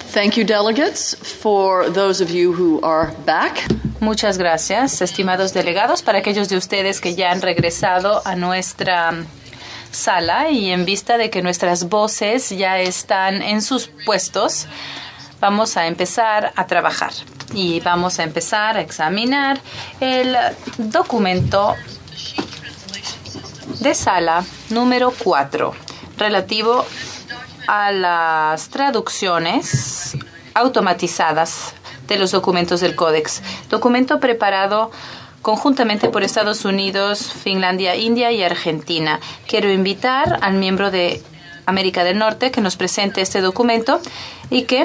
Thank you, delegates. For those of you who are back. Muchas gracias, estimados delegados, para aquellos de ustedes que ya han regresado a nuestra sala y en vista de que nuestras voces ya están en sus puestos, vamos a empezar a trabajar y vamos a empezar a examinar el documento de sala número 4 relativo a las traducciones automatizadas de los documentos del Códex. Documento preparado conjuntamente por Estados Unidos, Finlandia, India y Argentina. Quiero invitar al miembro de América del Norte que nos presente este documento y que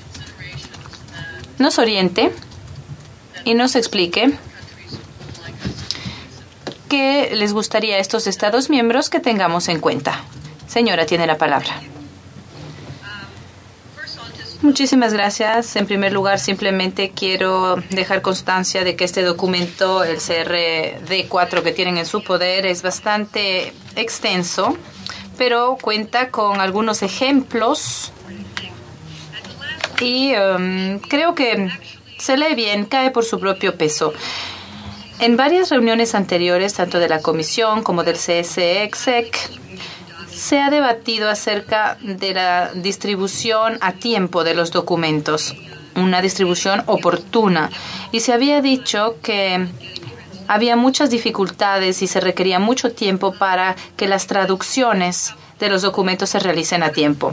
nos oriente y nos explique qué les gustaría a estos Estados miembros que tengamos en cuenta. Señora, tiene la palabra. Muchísimas gracias. En primer lugar, simplemente quiero dejar constancia de que este documento, el CRD4 que tienen en su poder, es bastante extenso, pero cuenta con algunos ejemplos y creo que se lee bien, cae por su propio peso. En varias reuniones anteriores, tanto de la Comisión como del CSEXEC, se ha debatido acerca de la distribución a tiempo de los documentos, una distribución oportuna, y se había dicho que había muchas dificultades y se requería mucho tiempo para que las traducciones de los documentos se realicen a tiempo.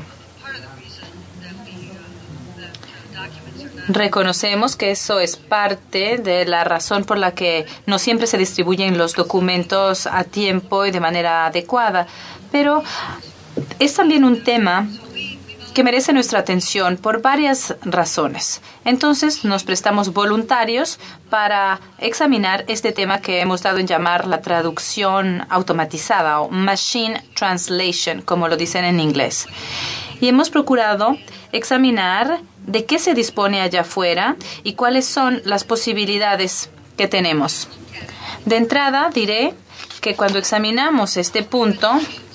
Reconocemos que eso es parte de la razón por la que no siempre se distribuyen los documentos a tiempo y de manera adecuada, pero es también un tema que merece nuestra atención por varias razones. Entonces, nos prestamos voluntarios para examinar este tema que hemos dado en llamar la traducción automatizada o Machine Translation, como lo dicen en inglés. Y hemos procurado examinar de qué se dispone allá afuera y cuáles son las posibilidades que tenemos. De entrada, diré que cuando examinamos este punto,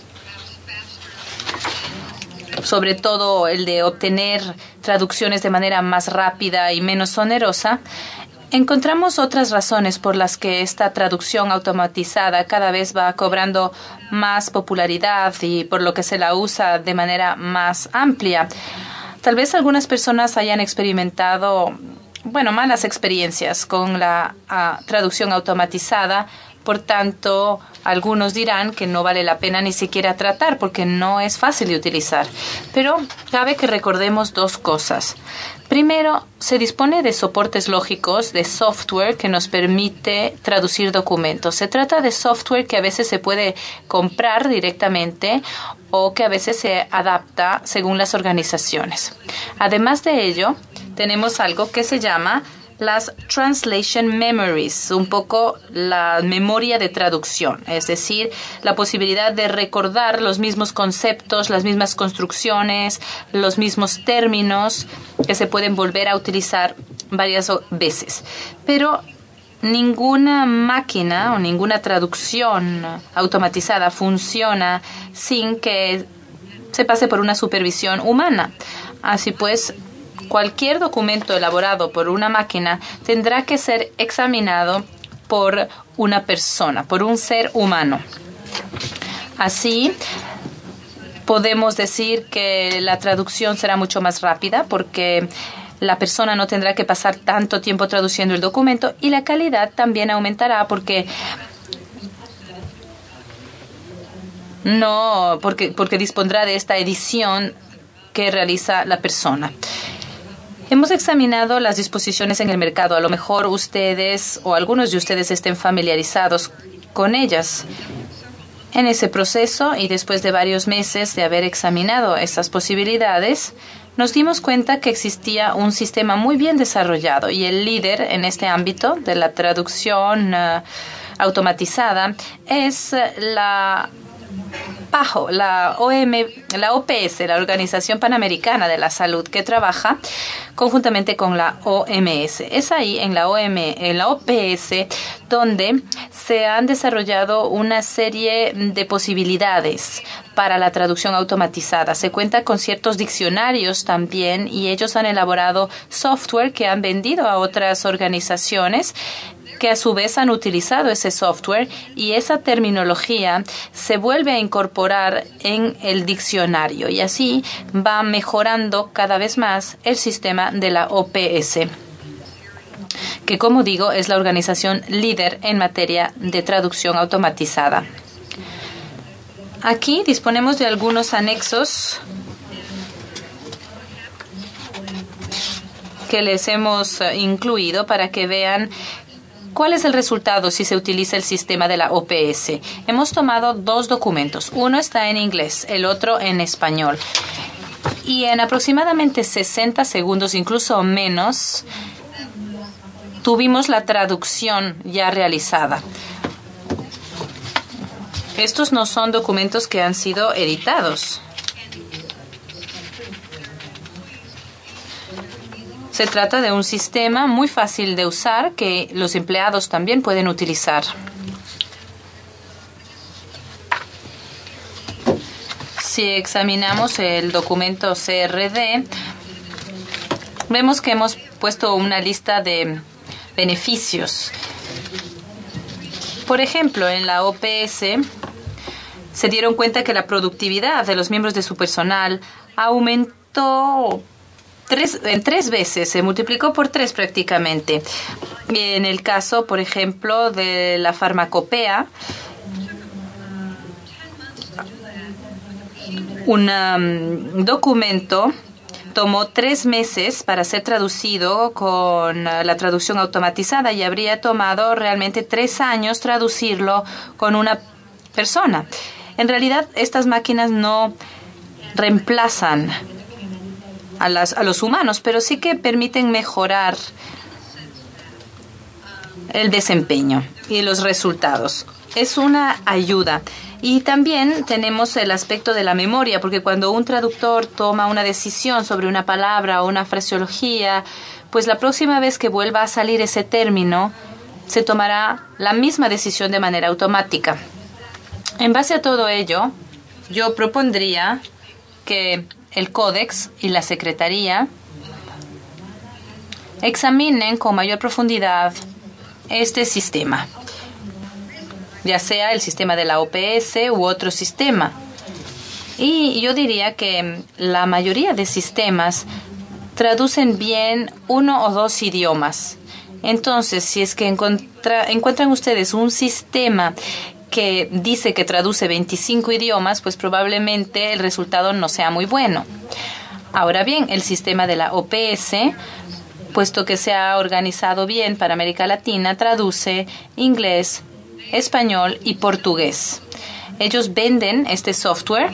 sobre todo el de obtener traducciones de manera más rápida y menos onerosa, encontramos otras razones por las que esta traducción automatizada cada vez va cobrando más popularidad y por lo que se la usa de manera más amplia. Tal vez algunas personas hayan experimentado, malas experiencias con la traducción automatizada. Por tanto, algunos dirán que no vale la pena ni siquiera tratar porque no es fácil de utilizar. Pero cabe que recordemos dos cosas. Primero, se dispone de soportes lógicos, de software que nos permite traducir documentos. Se trata de software que a veces se puede comprar directamente o que a veces se adapta según las organizaciones. Además de ello, tenemos algo que se llama las Translation Memories, un poco la memoria de traducción, es decir, la posibilidad de recordar los mismos conceptos, las mismas construcciones, los mismos términos que se pueden volver a utilizar varias veces. Pero ninguna máquina o ninguna traducción automatizada funciona sin que se pase por una supervisión humana. Así pues, cualquier documento elaborado por una máquina tendrá que ser examinado por una persona, por un ser humano. Así, podemos decir que la traducción será mucho más rápida porque la persona no tendrá que pasar tanto tiempo traduciendo el documento y la calidad también aumentará porque dispondrá de esta edición que realiza la persona. Hemos examinado las disposiciones en el mercado. A lo mejor ustedes o algunos de ustedes estén familiarizados con ellas. En ese proceso y después de varios meses de haber examinado estas posibilidades, nos dimos cuenta que existía un sistema muy bien desarrollado y el líder en este ámbito de la traducción automatizada es la bajo la OPS, la Organización Panamericana de la Salud, que trabaja conjuntamente con la OMS. Es ahí en la OPS donde se han desarrollado una serie de posibilidades para la traducción automatizada. Se cuenta con ciertos diccionarios también y ellos han elaborado software que han vendido a otras organizaciones que a su vez han utilizado ese software y esa terminología se vuelve a incorporar en el diccionario y así va mejorando cada vez más el sistema de la OPS, que como digo es la organización líder en materia de traducción automatizada. Aquí disponemos de algunos anexos que les hemos incluido para que vean ¿cuál es el resultado si se utiliza el sistema de la OPS? Hemos tomado dos documentos. Uno está en inglés, el otro en español. Y en aproximadamente 60 segundos, incluso menos, tuvimos la traducción ya realizada. Estos no son documentos que han sido editados. Se trata de un sistema muy fácil de usar que los empleados también pueden utilizar. Si examinamos el documento CRD, vemos que hemos puesto una lista de beneficios. Por ejemplo, en la OPS se dieron cuenta que la productividad de los miembros de su personal aumentó en 3 veces, se multiplicó por 3 prácticamente. En el caso, por ejemplo, de la farmacopea, un documento tomó 3 meses para ser traducido con la traducción automatizada y habría tomado realmente 3 años traducirlo con una persona. En realidad, estas máquinas no reemplazan a los humanos, pero sí que permiten mejorar el desempeño y los resultados. Es una ayuda. Y también tenemos el aspecto de la memoria, porque cuando un traductor toma una decisión sobre una palabra o una fraseología, pues la próxima vez que vuelva a salir ese término, se tomará la misma decisión de manera automática. En base a todo ello, yo propondría que el Códex y la Secretaría examinen con mayor profundidad este sistema, ya sea el sistema de la OPS u otro sistema. Y yo diría que la mayoría de sistemas traducen bien 1 o 2 idiomas. Entonces, si es que encuentran ustedes un sistema que dice que traduce 25 idiomas, pues probablemente el resultado no sea muy bueno. Ahora bien, el sistema de la OPS, puesto que se ha organizado bien para América Latina, traduce inglés, español y portugués. Ellos venden este software,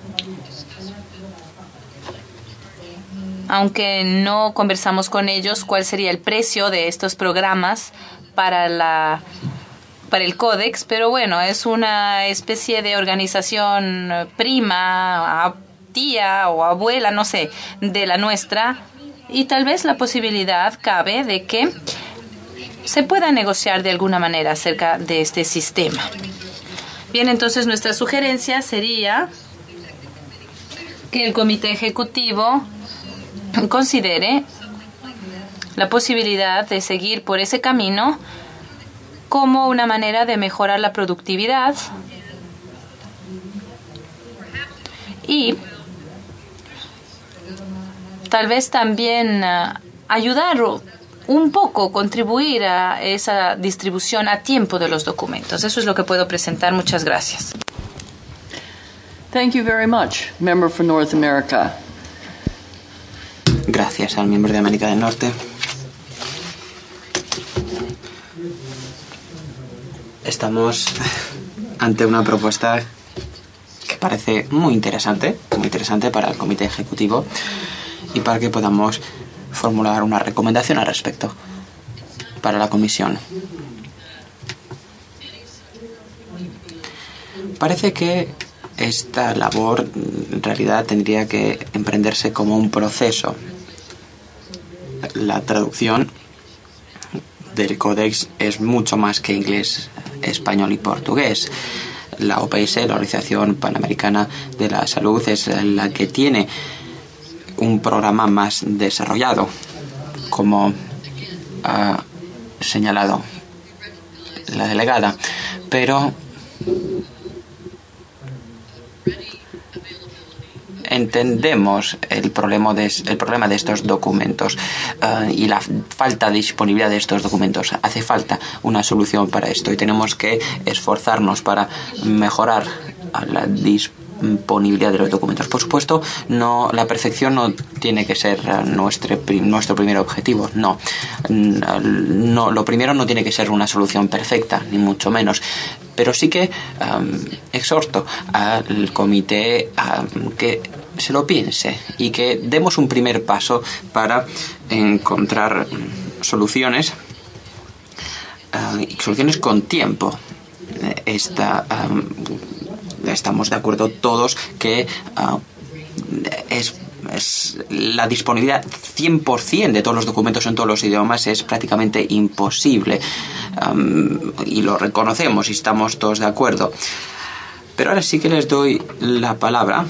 aunque no conversamos con ellos cuál sería el precio de estos programas para el Códex, pero bueno, es una especie de organización prima, tía o abuela, no sé, de la nuestra, y tal vez la posibilidad cabe de que se pueda negociar de alguna manera acerca de este sistema. Bien, entonces nuestra sugerencia sería que el Comité Ejecutivo considere la posibilidad de seguir por ese camino como una manera de mejorar la productividad y tal vez también ayudar un poco, contribuir a esa distribución a tiempo de los documentos. Eso es lo que puedo presentar. Muchas gracias. Thank you very much, member for North America. Gracias al miembro de América del Norte. Estamos ante una propuesta que parece muy interesante para el Comité Ejecutivo y para que podamos formular una recomendación al respecto para la Comisión. Parece que esta labor en realidad tendría que emprenderse como un proceso. La traducción del Codex es mucho más que inglés, español y portugués. La OPS, la Organización Panamericana de la Salud, es la que tiene un programa más desarrollado, como ha señalado la delegada. Pero entendemos el problema de estos documentos y la falta de disponibilidad de estos documentos. Hace falta una solución para esto y tenemos que esforzarnos para mejorar la disponibilidad de los documentos. Por supuesto, la perfección no tiene que ser nuestro primer objetivo. No, lo primero no tiene que ser una solución perfecta, ni mucho menos. Pero sí que exhorto al comité a que se lo piense y que demos un primer paso para encontrar soluciones con tiempo. Estamos de acuerdo todos que es la disponibilidad 100% de todos los documentos en todos los idiomas es prácticamente imposible, y lo reconocemos y estamos todos de acuerdo. Pero ahora sí que les doy la palabra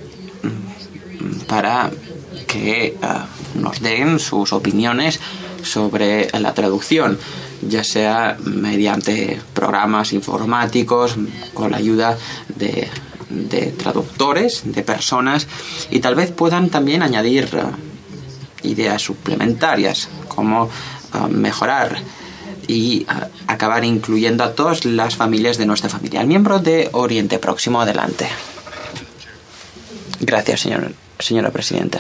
para que nos den sus opiniones sobre la traducción, ya sea mediante programas informáticos, con la ayuda de traductores, de personas, y tal vez puedan también añadir ideas suplementarias, como mejorar y acabar incluyendo a todas las familias de nuestra familia. El miembro de Oriente Próximo, adelante. Gracias, señora presidenta.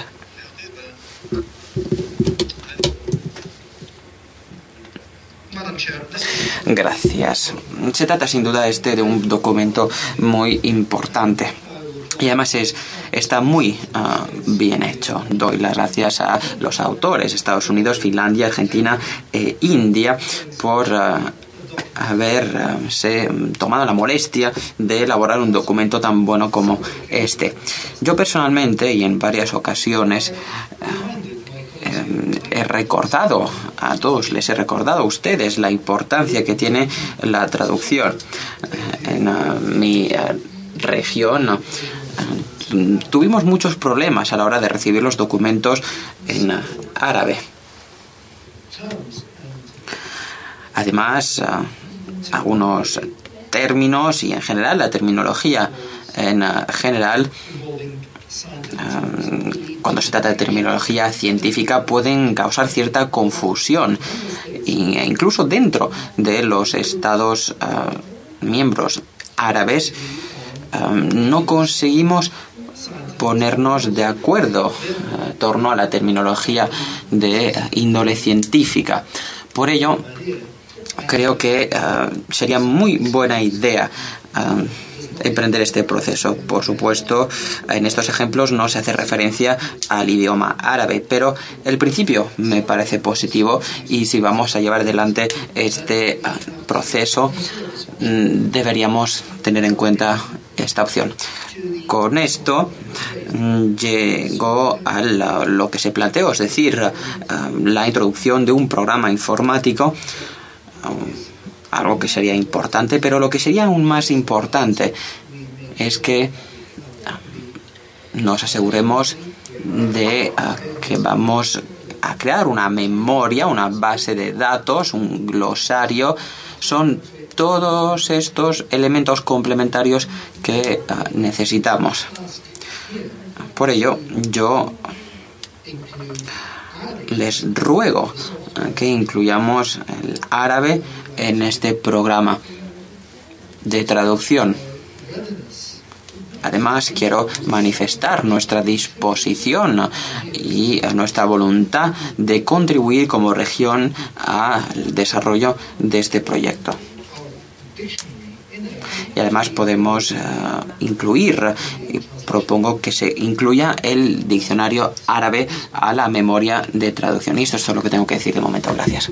Gracias. Se trata sin duda de un documento muy importante. Y además está muy bien hecho. Doy las gracias a los autores, Estados Unidos, Finlandia, Argentina e India, por haberse tomado la molestia de elaborar un documento tan bueno como este. Yo personalmente, y en varias ocasiones, les he recordado a ustedes la importancia que tiene la traducción. En mi región tuvimos muchos problemas a la hora de recibir los documentos en árabe. Además, algunos términos y en general la terminología en general, cuando se trata de terminología científica, pueden causar cierta confusión, e incluso dentro de los estados miembros árabes no conseguimos ponernos de acuerdo en torno a la terminología de índole científica. Por ello, creo que sería muy buena idea emprender este proceso. Por supuesto, en estos ejemplos no se hace referencia al idioma árabe, pero el principio me parece positivo, y si vamos a llevar adelante este proceso deberíamos tener en cuenta esta opción. Con esto llego a lo que se planteó, es decir, la introducción de un programa informático, algo que sería importante, pero lo que sería aún más importante es que nos aseguremos de que vamos a crear una memoria, una base de datos, un glosario. Son todos estos elementos complementarios que necesitamos. Por ello, yo les ruego que incluyamos el árabe en este programa de traducción. Además, quiero manifestar nuestra disposición y nuestra voluntad de contribuir como región al desarrollo de este proyecto. Y además podemos incluir, propongo que se incluya el diccionario árabe a la memoria de traducción. Y esto es todo lo que tengo que decir de momento. Gracias.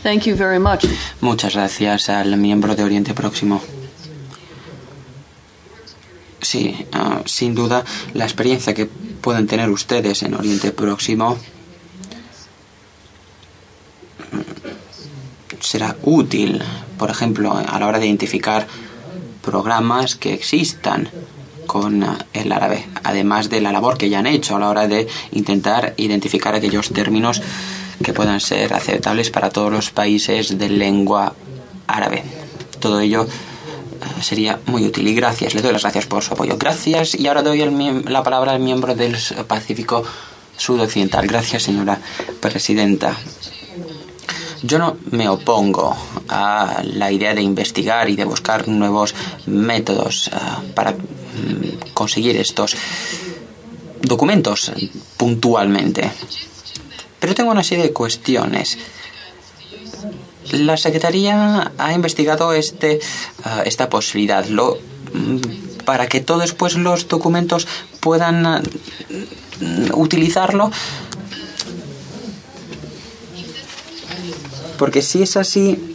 Thank you very much. Muchas gracias al miembro de Oriente Próximo. Sí, sin duda, la experiencia que pueden tener ustedes en Oriente Próximo será útil, por ejemplo, a la hora de identificar programas que existan con el árabe, además de la labor que ya han hecho a la hora de intentar identificar aquellos términos que puedan ser aceptables para todos los países de lengua árabe. Todo ello sería muy útil y gracias, le doy las gracias por su apoyo. Gracias, y ahora doy la palabra al miembro del Pacífico Sudoccidental. Gracias, señora presidenta. Yo no me opongo a la idea de investigar y de buscar nuevos métodos para conseguir estos documentos puntualmente. Pero tengo una serie de cuestiones. La Secretaría ha investigado esta posibilidad para que todos después los documentos puedan utilizarlo. Porque si es así,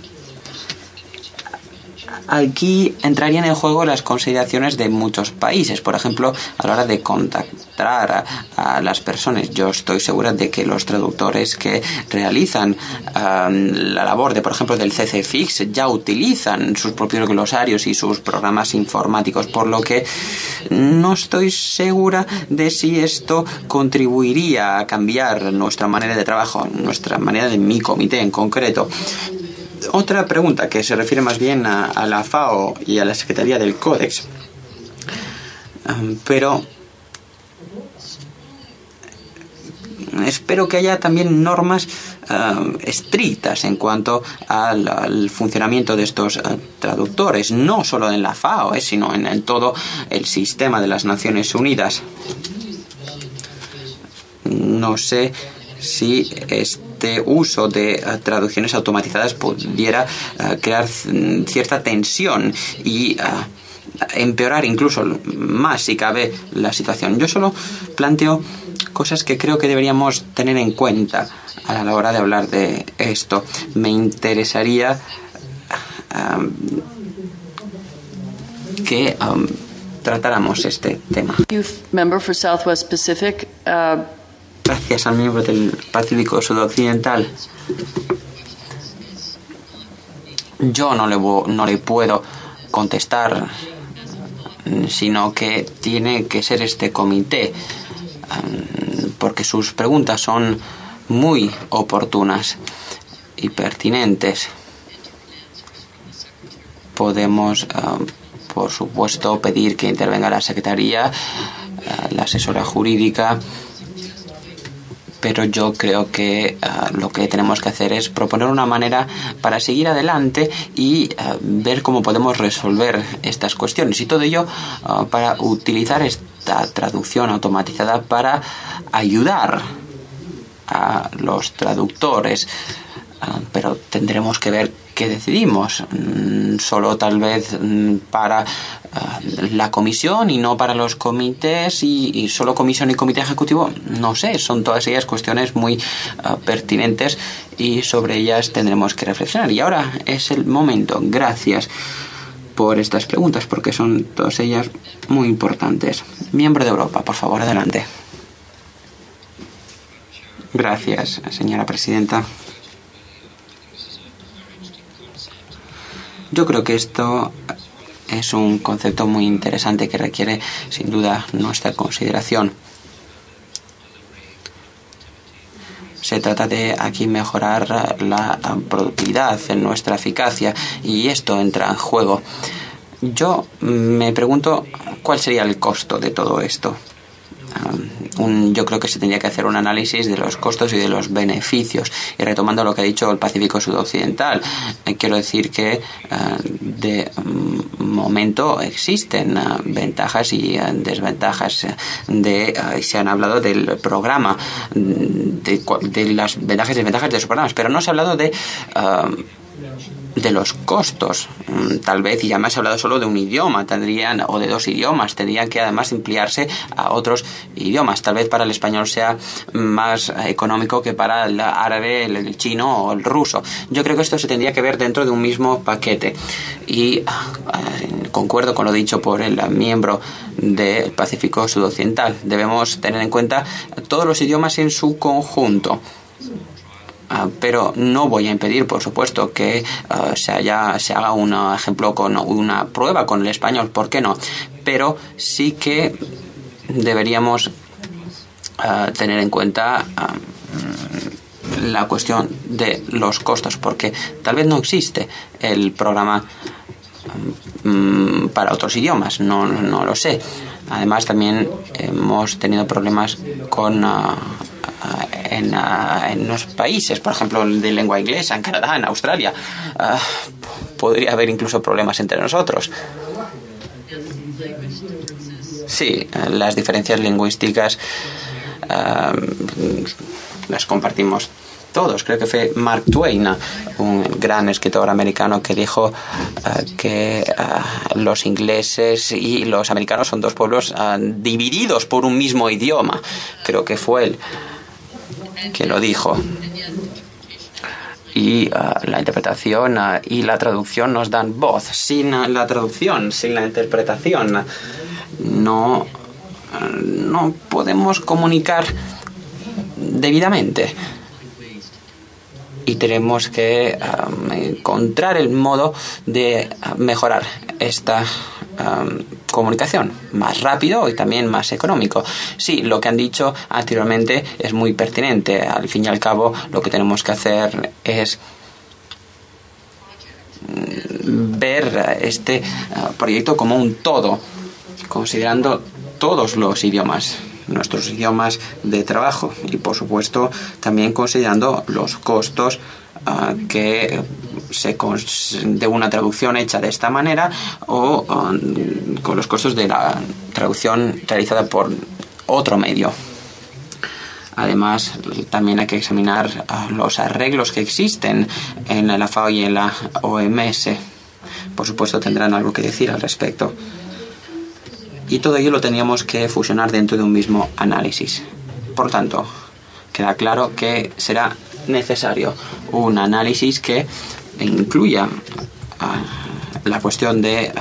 aquí entrarían en juego las consideraciones de muchos países. Por ejemplo, a la hora de contactar a las personas. Yo estoy segura de que los traductores que realizan la labor de, por ejemplo, del CCFix ya utilizan sus propios glosarios y sus programas informáticos, por lo que no estoy segura de si esto contribuiría a cambiar nuestra manera de trabajo, nuestra manera de mi comité en concreto. Otra pregunta que se refiere más bien a la FAO y a la Secretaría del Códex. Pero espero que haya también normas estrictas en cuanto al funcionamiento de estos traductores, no solo en la FAO, sino en todo el sistema de las Naciones Unidas. No sé si este uso de traducciones automatizadas pudiera crear cierta tensión y empeorar incluso más, si cabe, la situación. Yo solo planteo cosas que creo que deberíamos tener en cuenta a la hora de hablar de esto. Me interesaría que tratáramos este tema. Member for Southwest Pacific. Gracias al miembro del Pacífico Sudoccidental. Yo no le puedo contestar, sino que tiene que ser este comité, porque sus preguntas son muy oportunas y pertinentes. Podemos, por supuesto, pedir que intervenga la Secretaría, la asesora jurídica, pero yo creo que lo que tenemos que hacer es proponer una manera para seguir adelante y ver cómo podemos resolver estas cuestiones. Y todo ello para utilizar esta traducción automatizada para ayudar a los traductores. Pero tendremos que ver qué decidimos. Solo tal vez para la comisión y no para los comités, y solo comisión y comité ejecutivo, no sé, son todas ellas cuestiones muy pertinentes y sobre ellas tendremos que reflexionar. Y ahora es el momento. Gracias por estas preguntas, porque son todas ellas muy importantes. Miembro de Europa, por favor, adelante. Gracias, señora presidenta. Yo creo que esto es un concepto muy interesante que requiere, sin duda, nuestra consideración. Se trata de aquí mejorar la productividad, en nuestra eficacia, y esto entra en juego. Yo me pregunto cuál sería el costo de todo esto. Yo creo que se tendría que hacer un análisis de los costos y de los beneficios. Y retomando lo que ha dicho el Pacífico Sudoccidental, quiero decir que de momento existen ventajas y desventajas. Se han hablado del programa, de las ventajas y desventajas de los programas, pero no se ha hablado de de los costos. Tal vez, y ya me has hablado solo de un idioma, o de 2 idiomas, tendrían que además emplearse a otros idiomas. Tal vez para el español sea más económico que para el árabe, el chino o el ruso. Yo creo que esto se tendría que ver dentro de un mismo paquete. Y concuerdo con lo dicho por el miembro del Pacífico Sudoccidental. Debemos tener en cuenta todos los idiomas en su conjunto. Pero no voy a impedir, por supuesto, que se haga un ejemplo con una prueba con el español, ¿por qué no? Pero sí que deberíamos tener en cuenta la cuestión de los costos, porque tal vez no existe el programa para otros idiomas, no lo sé. Además, también hemos tenido problemas con en los países, por ejemplo, de lengua inglesa, en Canadá, en Australia. Podría haber incluso problemas entre nosotros. Sí, las diferencias lingüísticas las compartimos todos. Creo que fue Mark Twain, un gran escritor americano, que dijo que los ingleses y los americanos son 2 pueblos divididos por un mismo idioma. Creo que fue él que lo dijo. Y la interpretación y la traducción nos dan voz. Sin la traducción, sin la interpretación, no podemos comunicar debidamente. Y tenemos que encontrar el modo de mejorar esta comunicación más rápido y también más económico. Sí, lo que han dicho anteriormente es muy pertinente. Al fin y al cabo, lo que tenemos que hacer es ver este proyecto como un todo, considerando todos los idiomas, nuestros idiomas de trabajo, y por supuesto también considerando los costos que de una traducción hecha de esta manera o con los costos de la traducción realizada por otro medio. Además, también hay que examinar los arreglos que existen en la FAO y en la OMS. Por supuesto, tendrán algo que decir al respecto. Y todo ello lo teníamos que fusionar dentro de un mismo análisis. Por tanto, queda claro que será necesario un análisis que incluya la cuestión de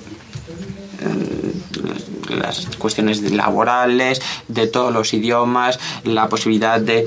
las cuestiones laborales, de todos los idiomas, la posibilidad de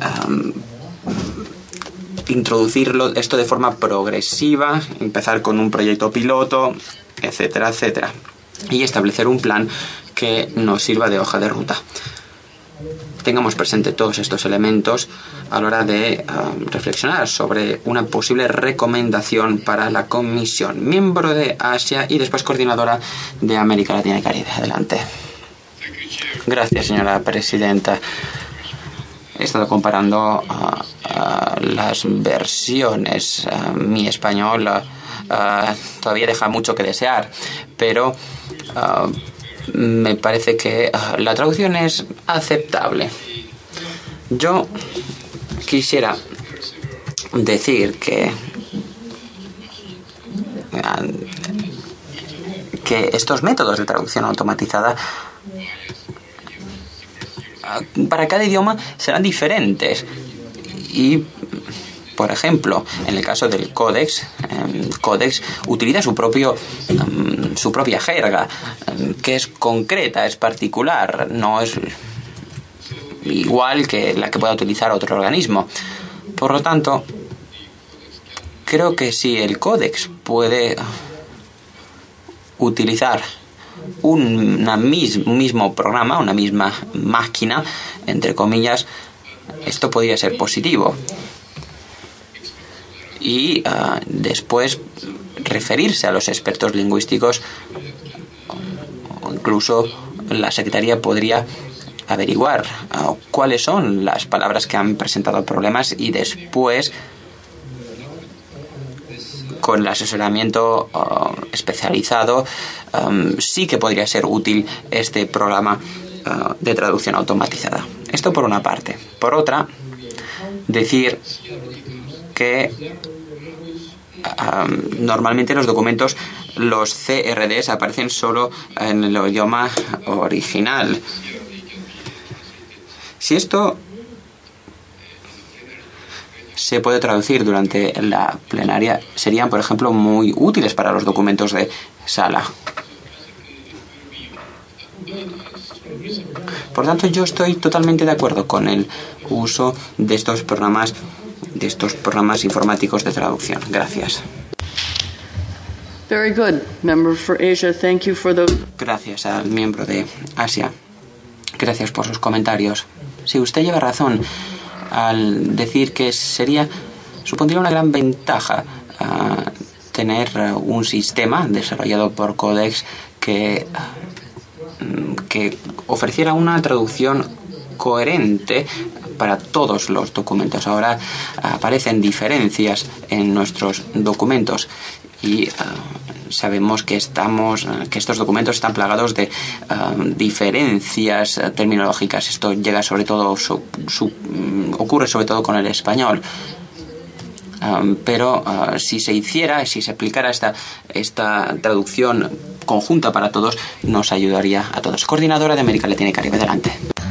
introducirlo esto de forma progresiva, empezar con un proyecto piloto, etcétera, etcétera, y establecer un plan que nos sirva de hoja de ruta. Tengamos presente todos estos elementos a la hora de reflexionar sobre una posible recomendación para la Comisión, miembro de Asia y después coordinadora de América Latina y Caribe. Adelante. Gracias, señora presidenta. He estado comparando las versiones. Mi español todavía deja mucho que desear, pero me parece que la traducción es aceptable. Yo quisiera decir que estos métodos de traducción automatizada para cada idioma serán diferentes. Y por ejemplo, en el caso del Codex utiliza su propia jerga, que es concreta, es particular, no es igual que la que pueda utilizar otro organismo. Por lo tanto, creo que si el Codex puede utilizar un mismo programa, una misma máquina, entre comillas, esto podría ser positivo. Y después referirse a los expertos lingüísticos, o incluso la Secretaría podría averiguar cuáles son las palabras que han presentado problemas, y después, con el asesoramiento especializado, sí que podría ser útil este programa de traducción automatizada. Esto por una parte. Por otra, decir que normalmente los documentos, los CRDs, aparecen solo en el idioma original. Si esto se puede traducir durante la plenaria, serían, por ejemplo, muy útiles para los documentos de sala. Por tanto, yo estoy totalmente de acuerdo con el uso de estos programas informáticos de traducción. Gracias. Very good. Member for Asia, thank you for the... Gracias al miembro de Asia. Gracias por sus comentarios. Sí, usted lleva razón al decir que supondría una gran ventaja tener un sistema desarrollado por Codex que ofreciera una traducción coherente para todos los documentos. Ahora aparecen diferencias en nuestros documentos y sabemos que estos documentos están plagados de diferencias terminológicas. Esto llega sobre todo ocurre sobre todo con el español. Pero si se aplicara esta traducción conjunta para todos, nos ayudaría a todos. Coordinadora de América Latina y Caribe, adelante.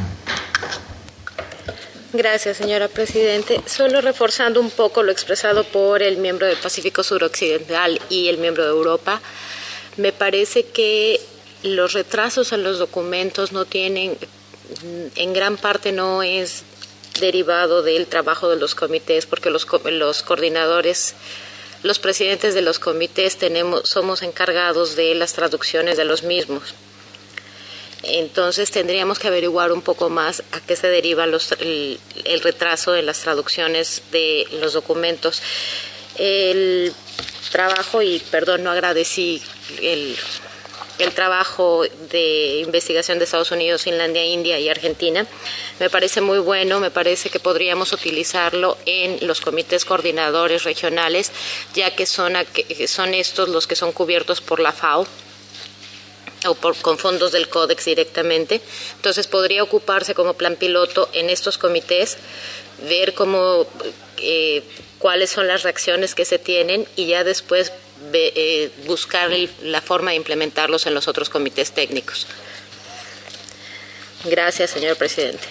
Gracias, señora Presidente. Solo reforzando un poco lo expresado por el miembro del Pacífico Suroccidental y el miembro de Europa, me parece que los retrasos en los documentos en gran parte no es derivado del trabajo de los comités, porque los coordinadores, los presidentes de los comités somos encargados de las traducciones de los mismos. Entonces tendríamos que averiguar un poco más a qué se deriva el retraso en las traducciones de los documentos. El trabajo, y perdón, no agradecí el trabajo de investigación de Estados Unidos, Finlandia, India y Argentina. Me parece muy bueno, me parece que podríamos utilizarlo en los comités coordinadores regionales, ya que son estos los que son cubiertos por la FAO o con fondos del Codex directamente. Entonces podría ocuparse como plan piloto en estos comités, ver cuáles son las reacciones que se tienen y ya después buscar la forma de implementarlos en los otros comités técnicos. Gracias, señor presidente.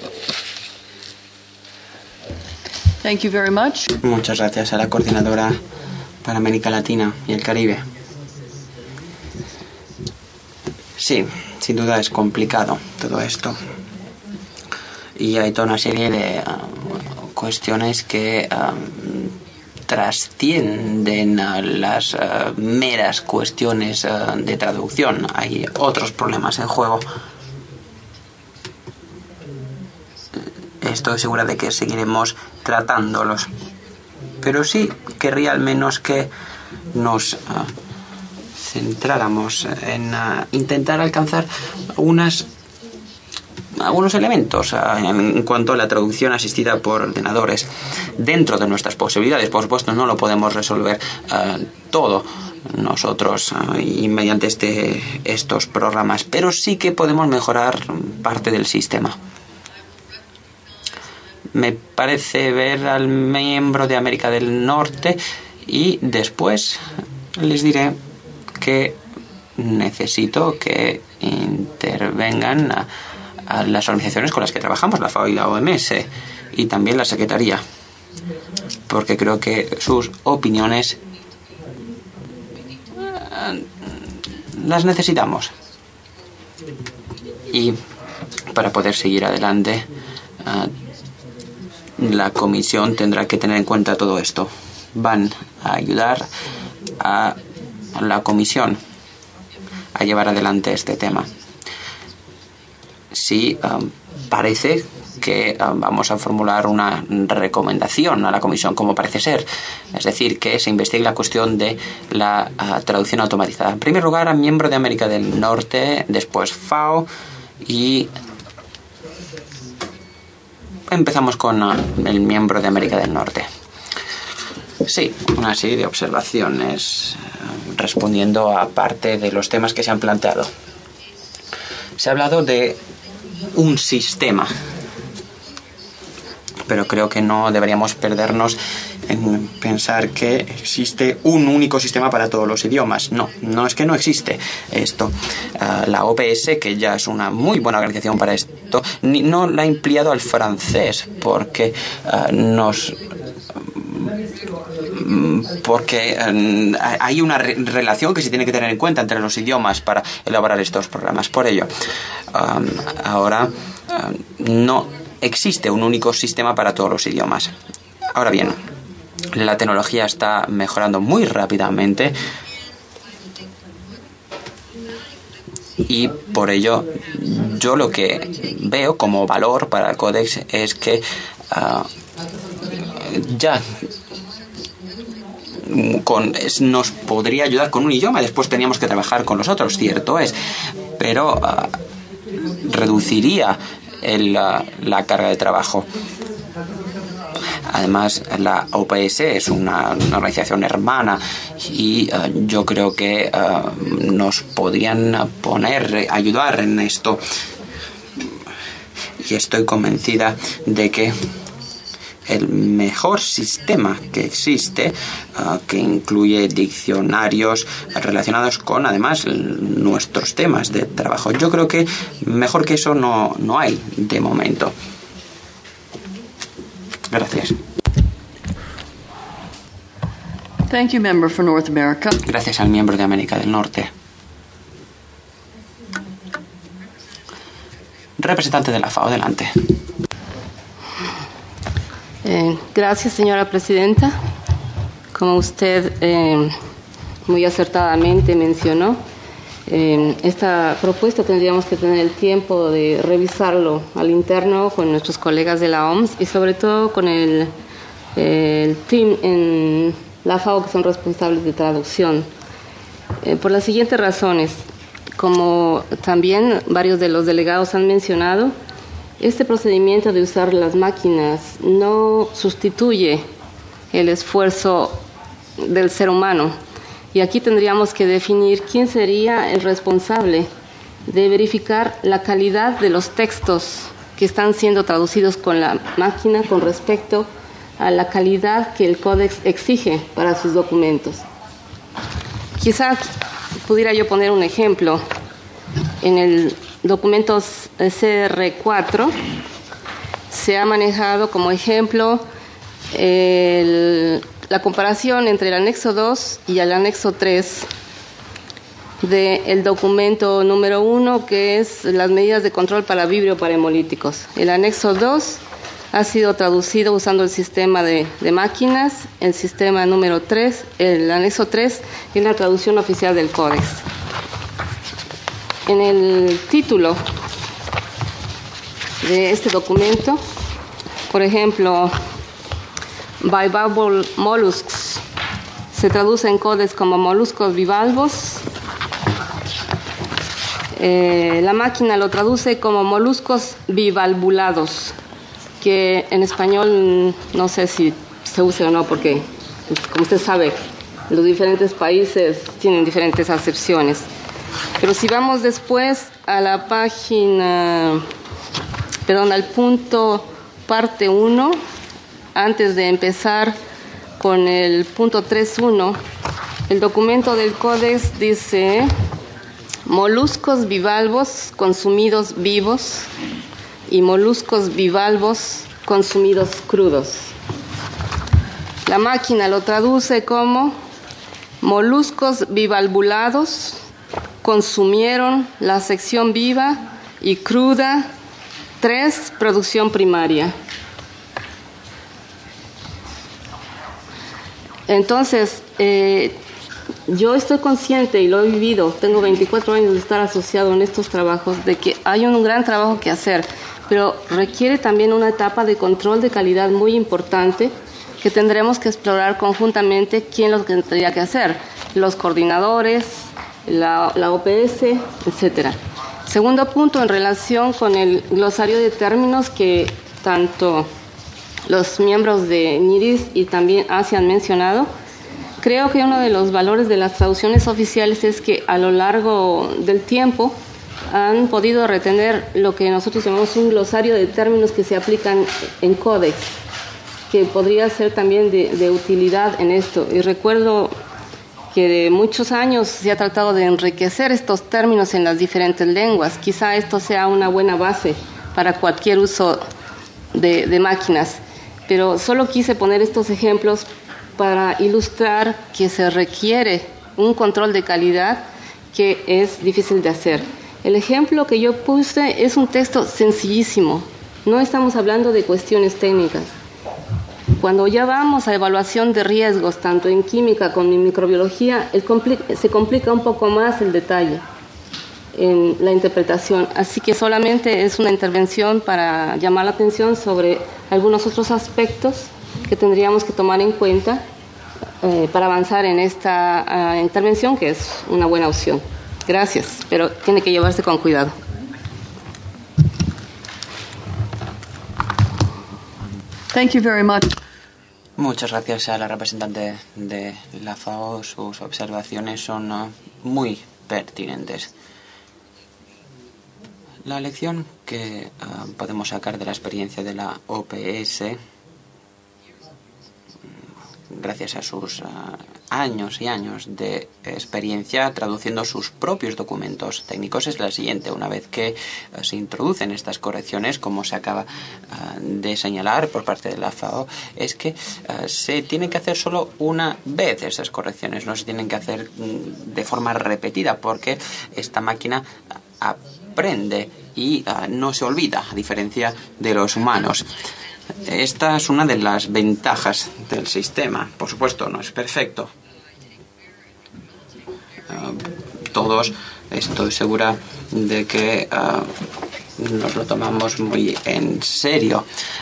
Thank you very much. Muchas gracias a la coordinadora para América Latina y el Caribe. Sí, sin duda es complicado todo esto. Y hay toda una serie de cuestiones que trascienden las meras cuestiones de traducción. Hay otros problemas en juego. Estoy segura de que seguiremos tratándolos. Pero sí querría al menos que nos centráramos en intentar alcanzar algunos elementos en cuanto a la traducción asistida por ordenadores dentro de nuestras posibilidades. Por supuesto, no lo podemos resolver todo nosotros y mediante estos programas, pero sí que podemos mejorar parte del sistema. Me parece ver al miembro de América del Norte y después les diré que necesito que intervengan a las organizaciones con las que trabajamos, la FAO y la OMS, y también la Secretaría, porque creo que sus opiniones las necesitamos. Y para poder seguir adelante, la Comisión tendrá que tener en cuenta todo esto. Van a ayudar a la Comisión a llevar adelante este tema. Sí, parece que vamos a formular una recomendación a la Comisión, como parece ser. Es decir, que se investigue la cuestión de la traducción automatizada. En primer lugar, a miembro de América del Norte, después FAO y empezamos con el miembro de América del Norte. Sí, una serie de observaciones respondiendo a parte de los temas que se han planteado. Se ha hablado de un sistema, pero creo que no deberíamos perdernos en pensar que existe un único sistema para todos los idiomas. No, no es que no existe esto. La OPS, que ya es una muy buena organización para esto, no la ha empleado al francés porque hay una relación que se tiene que tener en cuenta entre los idiomas para elaborar estos programas. Por ello, ahora no existe un único sistema para todos los idiomas. Ahora bien, la tecnología está mejorando muy rápidamente y por ello yo lo que veo como valor para el Codex es que ya nos podría ayudar con un idioma, después teníamos que trabajar con los otros, cierto es, pero reduciría la carga de trabajo. Además, la OPS es una organización hermana y yo creo que nos podrían ayudar en esto. Y estoy convencida de que el mejor sistema que existe, que incluye diccionarios relacionados con, además, nuestros temas de trabajo. Yo creo que mejor que eso no hay de momento. Gracias. Thank you, member for North America. Gracias al miembro de América del Norte. Representante de la FAO, adelante. Gracias, señora presidenta. Como usted muy acertadamente mencionó, esta propuesta tendríamos que tener el tiempo de revisarlo al interno con nuestros colegas de la OMS y sobre todo con el team en la FAO que son responsables de traducción. Por las siguientes razones, como también varios de los delegados han mencionado, este procedimiento de usar las máquinas no sustituye el esfuerzo del ser humano. Y aquí tendríamos que definir quién sería el responsable de verificar la calidad de los textos que están siendo traducidos con la máquina con respecto a la calidad que el Códex exige para sus documentos. Quizá pudiera yo poner un ejemplo. En el documento CR4 se ha manejado como ejemplo la comparación entre el anexo 2 y el anexo 3 del documento número 1, que es las medidas de control para biblioparemolíticos. El anexo 2 ha sido traducido usando el sistema de máquinas, el sistema número 3, el anexo 3 es la traducción oficial del Códex. En el título de este documento, por ejemplo, Bivalve mollusks se traduce en Codex como moluscos bivalvos. La máquina lo traduce como moluscos bivalvulados, que en español no sé si se usa o no, porque, como usted sabe, los diferentes países tienen diferentes acepciones. Pero si vamos después a la página, al punto parte 1, antes de empezar con el punto 3.1, el documento del Códex dice moluscos bivalvos consumidos vivos y moluscos bivalvos consumidos crudos. La máquina lo traduce como moluscos bivalvulados consumieron la sección viva y cruda 3, producción primaria. Entonces, yo estoy consciente y lo he vivido, tengo 24 años de estar asociado en estos trabajos, de que hay un gran trabajo que hacer, pero requiere también una etapa de control de calidad muy importante que tendremos que explorar conjuntamente quién lo tendría que hacer, los coordinadores, la OPS, etcétera. Segundo punto, en relación con el glosario de términos que tanto los miembros de NIRIS y también ASI han mencionado, creo que uno de los valores de las traducciones oficiales es que a lo largo del tiempo han podido retener lo que nosotros llamamos un glosario de términos que se aplican en Códex. que podría ser también de utilidad en esto. Y recuerdo que de muchos años se ha tratado de enriquecer estos términos en las diferentes lenguas. Quizá esto sea una buena base para cualquier uso de máquinas. Pero solo quise poner estos ejemplos para ilustrar que se requiere un control de calidad que es difícil de hacer. El ejemplo que yo puse es un texto sencillísimo. No estamos hablando de cuestiones técnicas. Cuando ya vamos a evaluación de riesgos, tanto en química como en microbiología, se complica un poco más el detalle en la interpretación. Así que solamente es una intervención para llamar la atención sobre algunos otros aspectos que tendríamos que tomar en cuenta para avanzar en esta intervención, que es una buena opción. Gracias, pero tiene que llevarse con cuidado. Thank you very much. Muchas gracias a la representante de la FAO. Sus observaciones son muy pertinentes. La lección que podemos sacar de la experiencia de la OPS, gracias a sus años y años de experiencia traduciendo sus propios documentos técnicos, es la siguiente. Una vez que se introducen estas correcciones, como se acaba de señalar por parte de la FAO, es que se tienen que hacer solo una vez esas correcciones, no se tienen que hacer de forma repetida, porque esta máquina aprende y no se olvida, a diferencia de los humanos. Esta es una de las ventajas del sistema. Por supuesto, no es perfecto. Todos, estoy segura de que nos lo tomamos muy en serio.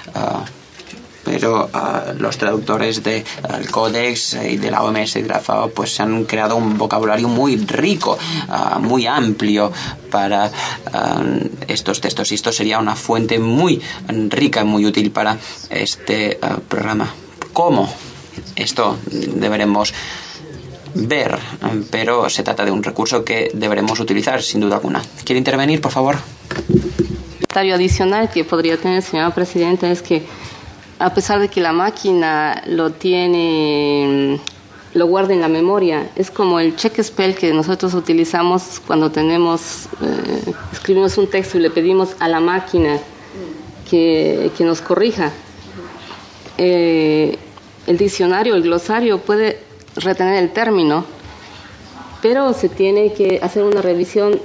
Pero los traductores del Codex y de la OMS y de la FAO pues han creado un vocabulario muy rico, muy amplio para estos textos, y esto sería una fuente muy rica, muy útil para este programa. ¿Cómo? Esto deberemos ver, pero se trata de un recurso que deberemos utilizar sin duda alguna. ¿Quiere intervenir, por favor? El comentario adicional que podría tener, señora presidenta, es que a pesar de que la máquina lo guarda en la memoria, es como el check spell que nosotros utilizamos cuando escribimos un texto y le pedimos a la máquina que nos corrija. El diccionario, el glosario puede retener el término, pero se tiene que hacer una revisión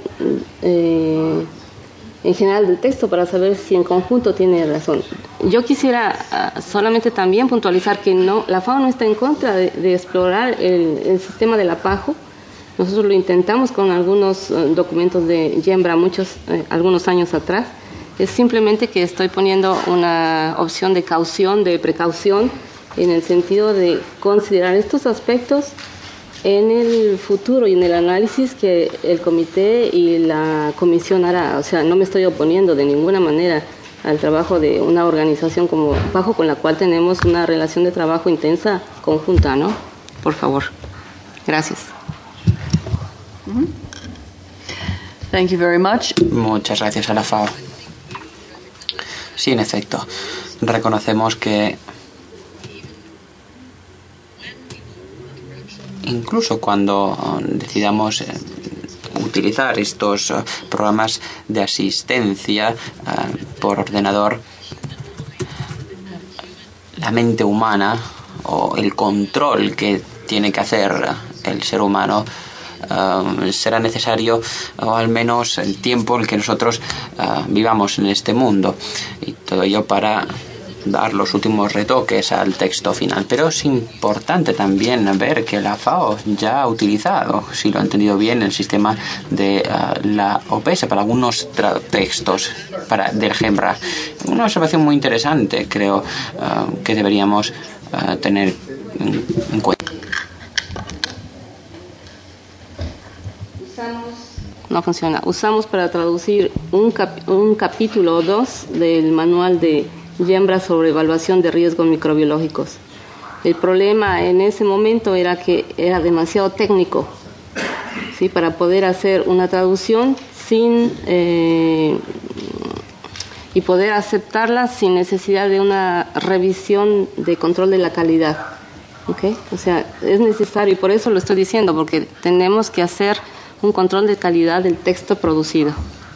en general del texto para saber si en conjunto tiene razón. Yo quisiera solamente también puntualizar que la FAO no está en contra de explorar el sistema del APAJO. Nosotros lo intentamos con algunos documentos de Yembra algunos años atrás. Es simplemente que estoy poniendo una opción de precaución, en el sentido de considerar estos aspectos en el futuro y en el análisis que el comité y la comisión hará. O sea, no me estoy oponiendo de ninguna manera al trabajo de una organización como APAJO, con la cual tenemos una relación de trabajo intensa conjunta, ¿no? Por favor. Gracias. Thank you very much. Muchas gracias a la FAO. Sí, en efecto, reconocemos que incluso cuando decidamos utilizar estos programas de asistencia por ordenador, la mente humana o el control que tiene que hacer el ser humano será necesario, o al menos el tiempo en el que nosotros vivamos en este mundo, y todo ello para dar los últimos retoques al texto final. Pero es importante también ver que la FAO ya ha utilizado, si lo he entendido bien, el sistema de la OPS para algunos textos del GEMRA. Una observación muy interesante, creo, que deberíamos tener en cuenta. No funciona. Usamos para traducir un capítulo o 2 del manual de Yembra sobre evaluación de riesgos microbiológicos. El problema en ese momento era que era demasiado técnico, ¿sí?, para poder hacer una traducción sin y poder aceptarlas sin necesidad de una revisión de control de la calidad. ¿Okay? O sea, es necesario, y por eso lo estoy diciendo, porque tenemos que hacer un control de calidad del texto producido.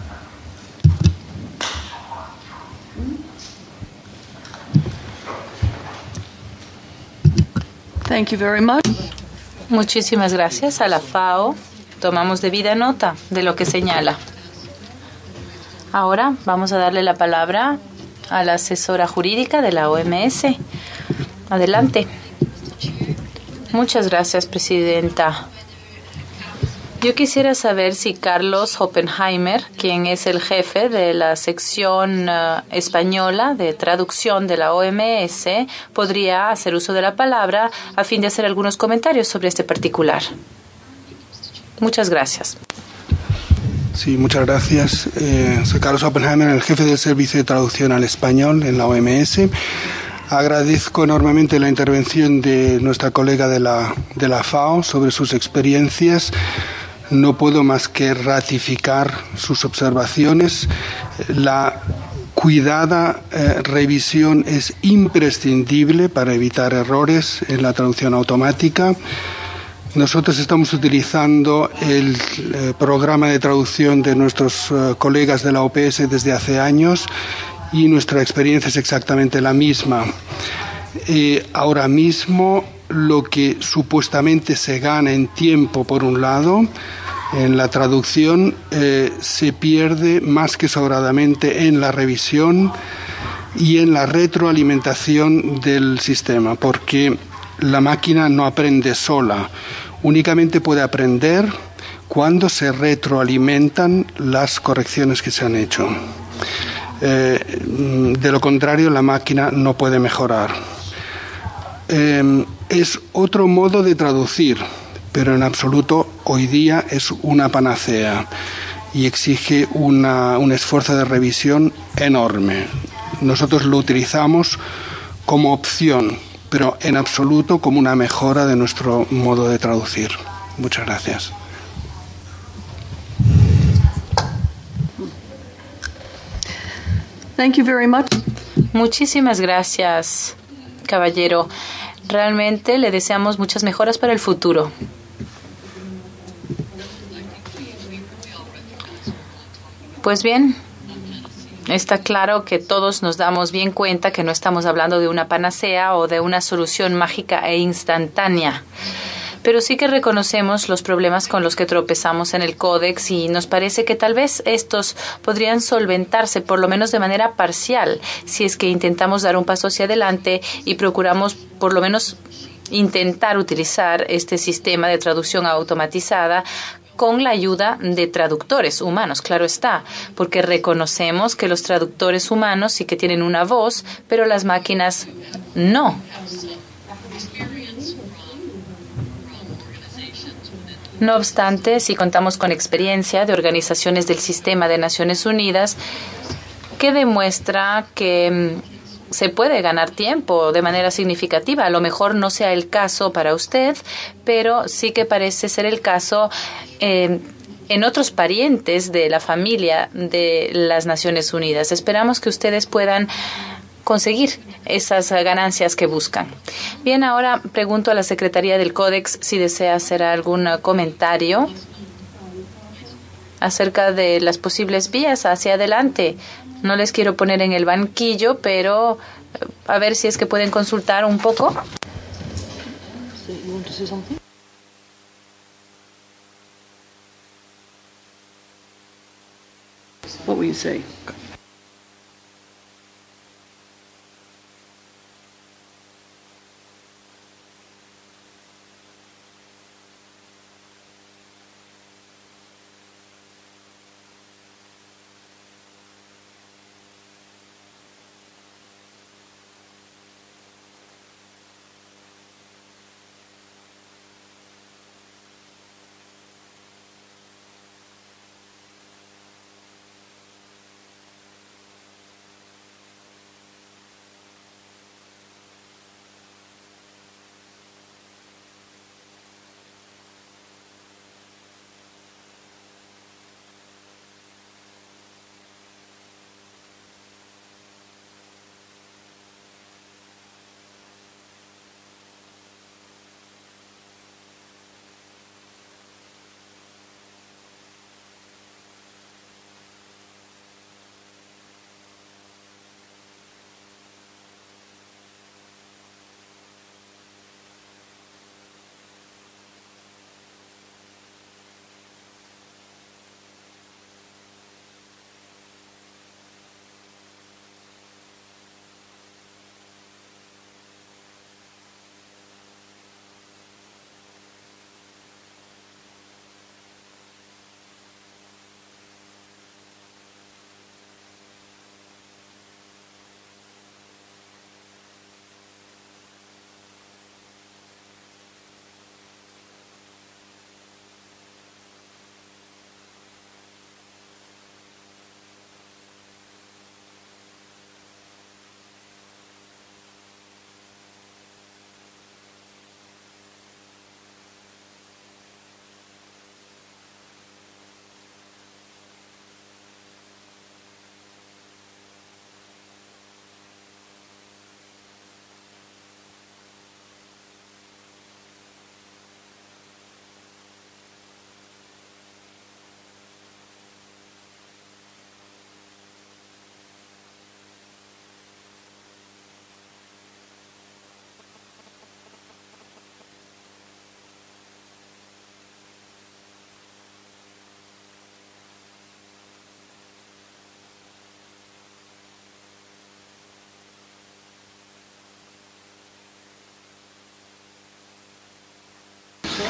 Thank you very much. Muchísimas gracias a la FAO. Tomamos debida nota de lo que señala. Ahora vamos a darle la palabra a la asesora jurídica de la OMS. Adelante. Muchas gracias, Presidenta. Yo quisiera saber si Carlos Oppenheimer, quien es el jefe de la sección española de traducción de la OMS, podría hacer uso de la palabra a fin de hacer algunos comentarios sobre este particular. Muchas gracias. Sí, muchas gracias. Soy Carlos Oppenheimer, el jefe del Servicio de Traducción al Español en la OMS. Agradezco enormemente la intervención de nuestra colega de la FAO sobre sus experiencias. No puedo más que ratificar sus observaciones. La cuidada revisión es imprescindible para evitar errores en la traducción automática. Nosotros estamos utilizando el programa de traducción de nuestros colegas de la OPS desde hace años y nuestra experiencia es exactamente la misma. Ahora mismo lo que supuestamente se gana en tiempo, por un lado, en la traducción, se pierde más que sobradamente en la revisión y en la retroalimentación del sistema, porque la máquina no aprende sola, únicamente puede aprender cuando se retroalimentan las correcciones que se han hecho. De lo contrario, la máquina no puede mejorar. Es otro modo de traducir, pero en absoluto hoy día es una panacea y exige un esfuerzo de revisión enorme. Nosotros lo utilizamos como opción, pero en absoluto como una mejora de nuestro modo de traducir. Muchas gracias. Thank you very much. Muchísimas gracias, caballero. Realmente le deseamos muchas mejoras para el futuro. Pues bien, está claro que todos nos damos bien cuenta que no estamos hablando de una panacea o de una solución mágica e instantánea. Pero sí que reconocemos los problemas con los que tropezamos en el Códex y nos parece que tal vez estos podrían solventarse, por lo menos de manera parcial, si es que intentamos dar un paso hacia adelante y procuramos por lo menos intentar utilizar este sistema de traducción automatizada con la ayuda de traductores humanos, claro está, porque reconocemos que los traductores humanos sí que tienen una voz, pero las máquinas no. No obstante, si contamos con experiencia de organizaciones del sistema de Naciones Unidas que demuestra que se puede ganar tiempo de manera significativa. A lo mejor no sea el caso para usted, pero sí que parece ser el caso en otros parientes de la familia de las Naciones Unidas. Esperamos que ustedes puedan conseguir esas ganancias que buscan. Bien, ahora pregunto a la Secretaría del Códex si desea hacer algún comentario acerca de las posibles vías hacia adelante. No les quiero poner en el banquillo, pero a ver si es que pueden consultar un poco. What will you say?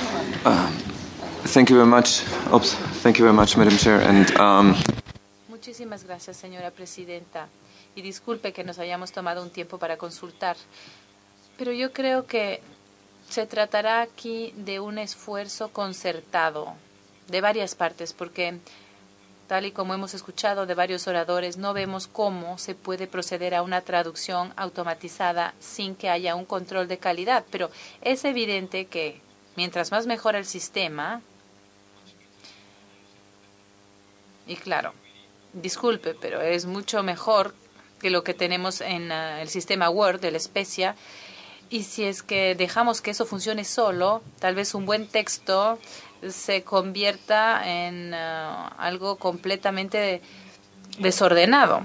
Thank you very much. Oops. Thank you very much, Madam Chair. And Muchísimas gracias, señora presidenta. Y disculpe que nos hayamos tomado un tiempo para consultar, pero yo creo que se tratará aquí de un esfuerzo concertado de varias partes, porque tal y como hemos escuchado de varios oradores, no vemos cómo se puede proceder a una traducción automatizada sin que haya un control de calidad. Pero es evidente que mientras más mejora el sistema, y claro, disculpe, pero es mucho mejor que lo que tenemos en el sistema Word de la Spezia. Y si es que dejamos que eso funcione solo, tal vez un buen texto se convierta en algo completamente desordenado.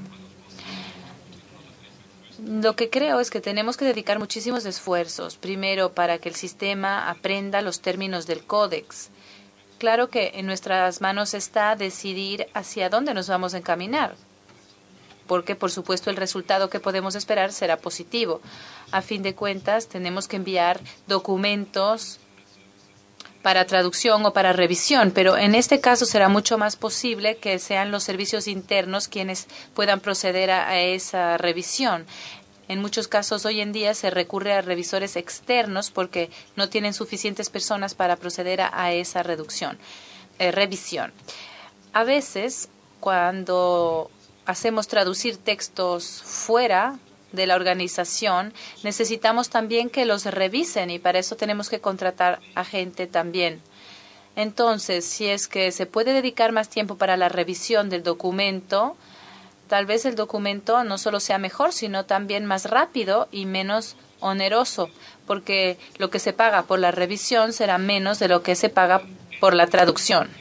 Lo que creo es que tenemos que dedicar muchísimos esfuerzos, primero para que el sistema aprenda los términos del códex. Claro que en nuestras manos está decidir hacia dónde nos vamos a encaminar, porque por supuesto el resultado que podemos esperar será positivo. A fin de cuentas, tenemos que enviar documentos para traducción o para revisión, pero en este caso será mucho más posible que sean los servicios internos quienes puedan proceder a esa revisión. En muchos casos hoy en día se recurre a revisores externos porque no tienen suficientes personas para proceder a esa revisión. A veces, cuando hacemos traducir textos fuera de la organización, necesitamos también que los revisen y para eso tenemos que contratar a gente también. Entonces, si es que se puede dedicar más tiempo para la revisión del documento, tal vez el documento no solo sea mejor, sino también más rápido y menos oneroso, porque lo que se paga por la revisión será menos de lo que se paga por la traducción.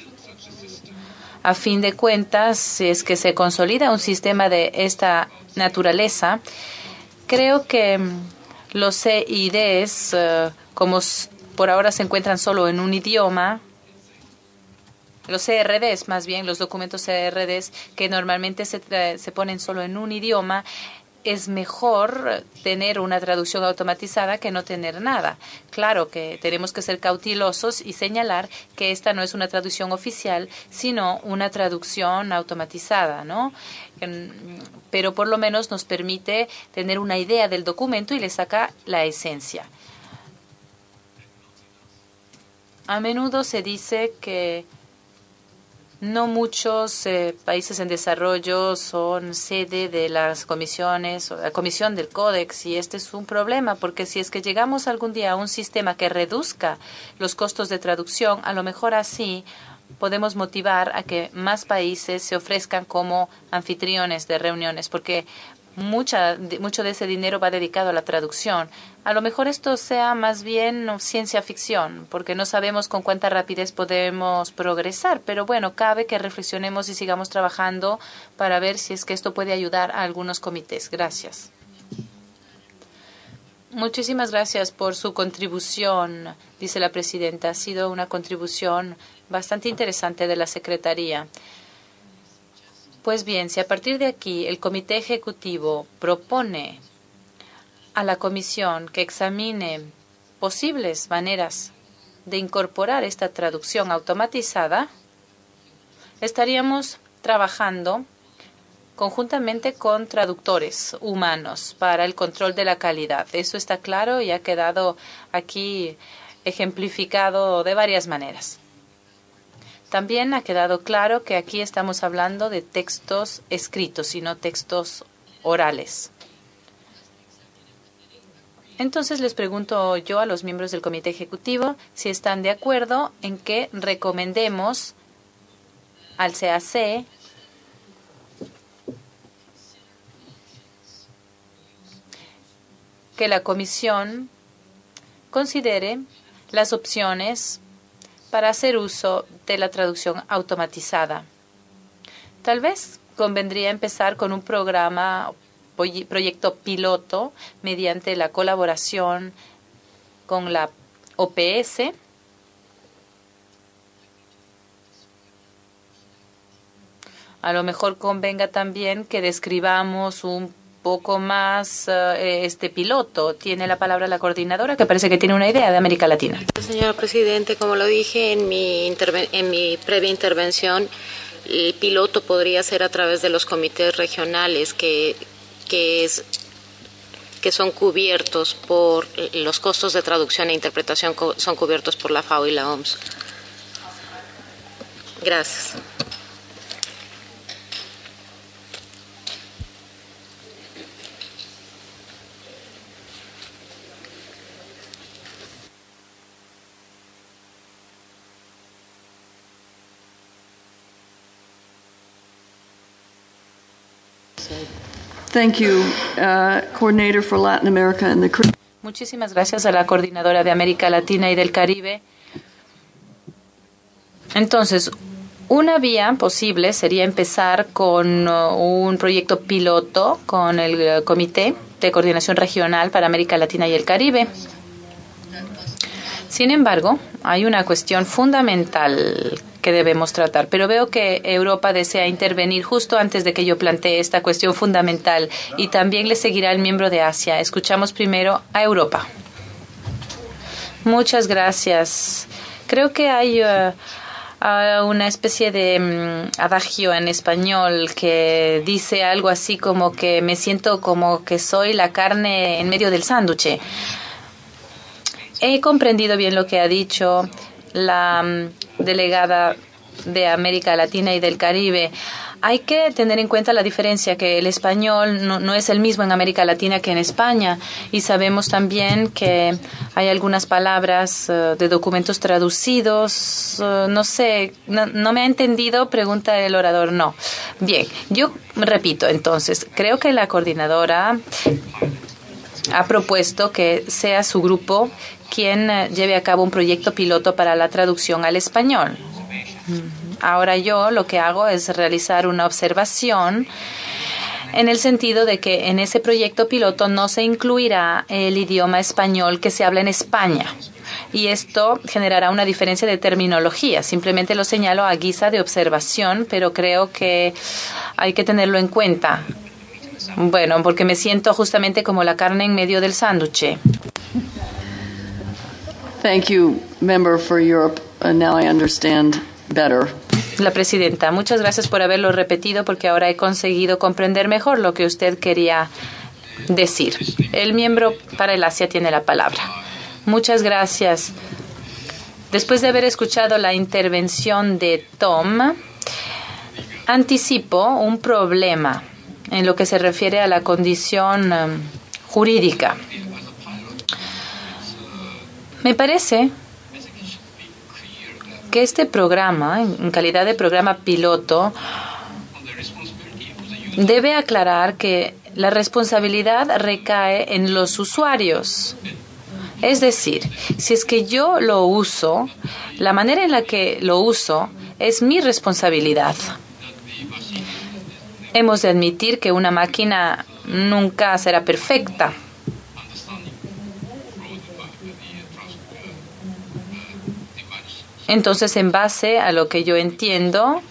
A fin de cuentas, si es que se consolida un sistema de esta naturaleza, creo que los CIDs, como por ahora se encuentran solo en un idioma, los CRDs más bien, los documentos CRDs que normalmente se ponen solo en un idioma, es mejor tener una traducción automatizada que no tener nada. Claro que tenemos que ser cautelosos y señalar que esta no es una traducción oficial, sino una traducción automatizada, ¿no? Pero por lo menos nos permite tener una idea del documento y le saca la esencia. A menudo se dice que no muchos países en desarrollo son sede de las comisiones o la comisión del Códex, y este es un problema porque si es que llegamos algún día a un sistema que reduzca los costos de traducción, a lo mejor así podemos motivar a que más países se ofrezcan como anfitriones de reuniones, porque mucho de ese dinero va dedicado a la traducción. A lo mejor esto sea más bien ciencia ficción, porque no sabemos con cuánta rapidez podemos progresar, pero bueno, cabe que reflexionemos y sigamos trabajando para ver si es que esto puede ayudar a algunos comités. Gracias. Muchísimas gracias por su contribución, dice la presidenta. Ha sido una contribución bastante interesante de la Secretaría. Pues bien, si a partir de aquí el Comité Ejecutivo propone a la Comisión que examine posibles maneras de incorporar esta traducción automatizada, estaríamos trabajando conjuntamente con traductores humanos para el control de la calidad. Eso está claro y ha quedado aquí ejemplificado de varias maneras. También ha quedado claro que aquí estamos hablando de textos escritos y no textos orales. Entonces les pregunto yo a los miembros del Comité Ejecutivo si están de acuerdo en que recomendemos al CAC que la Comisión considere las opciones para hacer uso de la traducción automatizada. Tal vez convendría empezar con un proyecto piloto mediante la colaboración con la OPS, a lo mejor convenga también que describamos un poco más este piloto. Tiene la palabra la coordinadora, que parece que tiene una idea de América Latina. Señor presidente, como lo dije en mi previa intervención, el piloto podría ser a través de los comités regionales que son cubiertos por los costos de traducción e interpretación, son cubiertos por la FAO y la OMS. Gracias. Thank you, Coordinator for Latin America and the Caribbean. Muchísimas gracias a la coordinadora de América Latina y del Caribe. Entonces, una vía posible sería empezar con un proyecto piloto con el Comité de Coordinación Regional para América Latina y el Caribe. Sin embargo, hay una cuestión fundamental que debemos tratar, pero veo que Europa desea intervenir justo antes de que yo plantee esta cuestión fundamental y también le seguirá el miembro de Asia. Escuchamos primero a Europa. Muchas gracias. Creo que hay una especie de adagio en español que dice algo así como que me siento como que soy la carne en medio del sándwich. He comprendido bien lo que ha dicho la delegada de América Latina y del Caribe. Hay que tener en cuenta la diferencia, que el español no es el mismo en América Latina que en España, y sabemos también que hay algunas palabras de documentos traducidos. No sé, no me ha entendido, pregunta el orador. No. Bien, yo repito entonces, creo que la coordinadora ha propuesto que sea su grupo quien lleve a cabo un proyecto piloto para la traducción al español. Ahora yo lo que hago es realizar una observación en el sentido de que en ese proyecto piloto no se incluirá el idioma español que se habla en España. Y esto generará una diferencia de terminología. Simplemente lo señalo a guisa de observación, pero creo que hay que tenerlo en cuenta. Bueno, porque me siento justamente como la carne en medio del sándwich. Thank you, Member for Europe. Now I understand better. La presidenta, muchas gracias por haberlo repetido, porque ahora he conseguido comprender mejor lo que usted quería decir. El miembro para el Asia tiene la palabra. Muchas gracias. Después de haber escuchado la intervención de Tom, anticipo un problema en lo que se refiere a la condición jurídica. Me parece que este programa, en calidad de programa piloto, debe aclarar que la responsabilidad recae en los usuarios. Es decir, si es que yo lo uso, la manera en la que lo uso es mi responsabilidad. Hemos de admitir que una máquina nunca será perfecta. Entonces, en base a lo que yo entiendo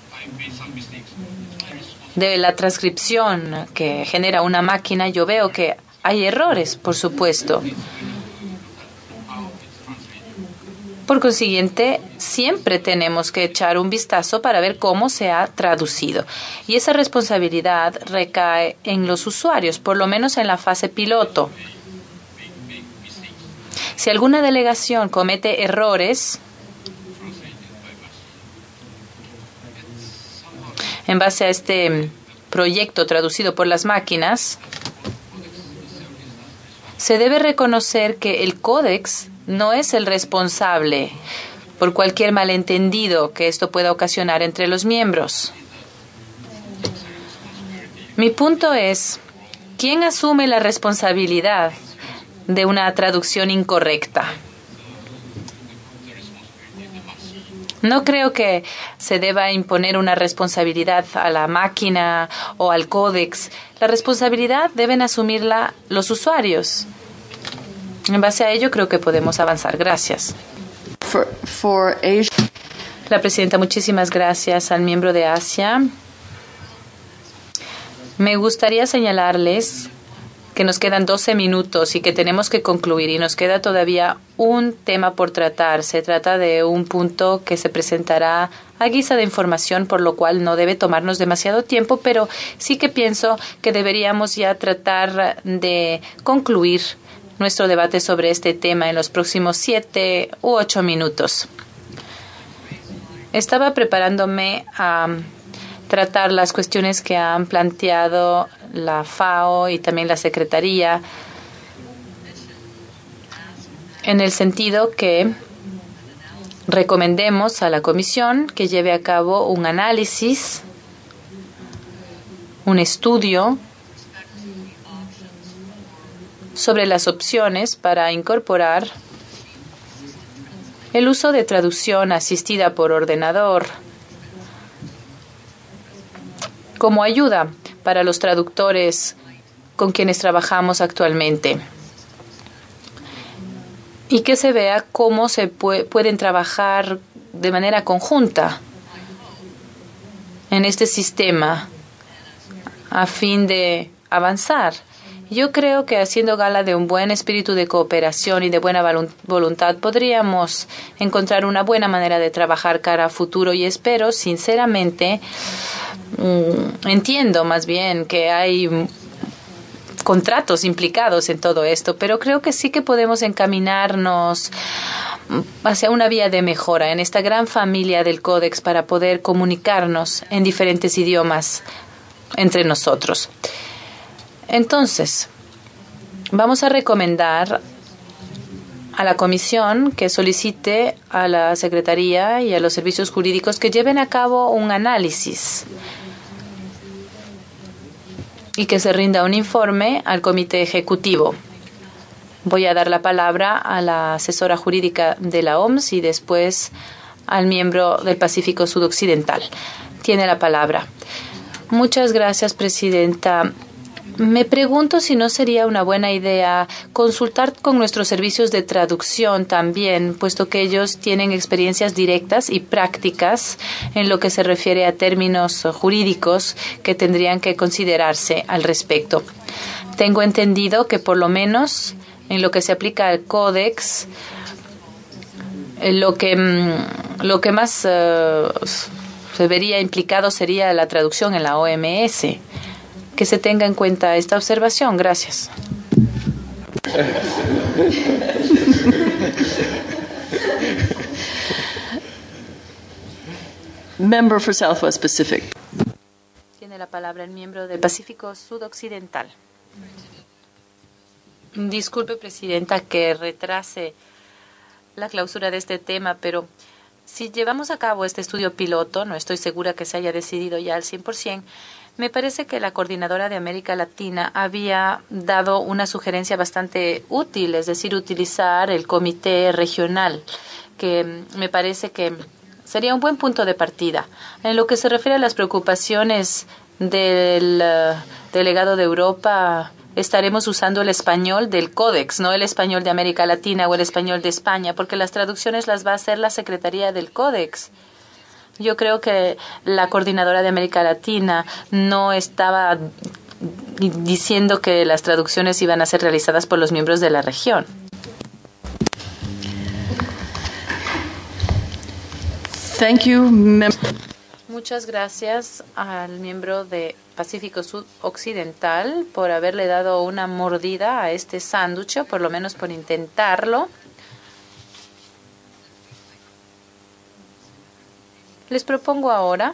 de la transcripción que genera una máquina, yo veo que hay errores, por supuesto. Por consiguiente, siempre tenemos que echar un vistazo para ver cómo se ha traducido. Y esa responsabilidad recae en los usuarios, por lo menos en la fase piloto. Si alguna delegación comete errores en base a este proyecto traducido por las máquinas, se debe reconocer que el códex no es el responsable por cualquier malentendido que esto pueda ocasionar entre los miembros. Mi punto es, ¿quién asume la responsabilidad de una traducción incorrecta? No creo que se deba imponer una responsabilidad a la máquina o al códex. La responsabilidad deben asumirla los usuarios. En base a ello, creo que podemos avanzar. Gracias. La presidenta, muchísimas gracias al miembro de Asia. Me gustaría señalarles que nos quedan 12 minutos y que tenemos que concluir y nos queda todavía un tema por tratar. Se trata de un punto que se presentará a guisa de información, por lo cual no debe tomarnos demasiado tiempo, pero sí que pienso que deberíamos ya tratar de concluir nuestro debate sobre este tema en los próximos 7 u 8 minutos. Estaba preparándome a tratar las cuestiones que han planteado la FAO y también la Secretaría, en el sentido que recomendemos a la Comisión que lleve a cabo un análisis, un estudio sobre las opciones para incorporar el uso de traducción asistida por ordenador como ayuda para los traductores con quienes trabajamos actualmente, y que se vea cómo se pueden trabajar de manera conjunta en este sistema a fin de avanzar. Yo creo que haciendo gala de un buen espíritu de cooperación y de buena voluntad podríamos encontrar una buena manera de trabajar cara a futuro, y espero sinceramente, entiendo más bien que hay contratos implicados en todo esto, pero creo que sí que podemos encaminarnos hacia una vía de mejora en esta gran familia del Códex para poder comunicarnos en diferentes idiomas entre nosotros. Entonces, vamos a recomendar a la Comisión que solicite a la Secretaría y a los servicios jurídicos que lleven a cabo un análisis y que se rinda un informe al Comité Ejecutivo. Voy a dar la palabra a la asesora jurídica de la OMS y después al miembro del Pacífico Sudoccidental. Tiene la palabra. Muchas gracias, Presidenta. Me pregunto si no sería una buena idea consultar con nuestros servicios de traducción también, puesto que ellos tienen experiencias directas y prácticas en lo que se refiere a términos jurídicos que tendrían que considerarse al respecto. Tengo entendido que por lo menos en lo que se aplica al Códex, lo que más se vería implicado sería la traducción en la OMS. Que se tenga en cuenta esta observación. Gracias. Member for Southwest Pacific. Tiene la palabra el miembro del Pacífico Sudoccidental. Disculpe, Presidenta, que retrase la clausura de este tema, pero si llevamos a cabo este estudio piloto, no estoy segura que se haya decidido ya al 100%, me parece que la coordinadora de América Latina había dado una sugerencia bastante útil, es decir, utilizar el comité regional, que me parece que sería un buen punto de partida. En lo que se refiere a las preocupaciones del delegado de Europa, estaremos usando el español del Códex, no el español de América Latina o el español de España, porque las traducciones las va a hacer la Secretaría del Códex. Yo creo que la coordinadora de América Latina no estaba diciendo que las traducciones iban a ser realizadas por los miembros de la región. Thank you. Muchas gracias al miembro de Pacífico Sudoccidental por haberle dado una mordida a este sándwich, o por lo menos por intentarlo. Les propongo ahora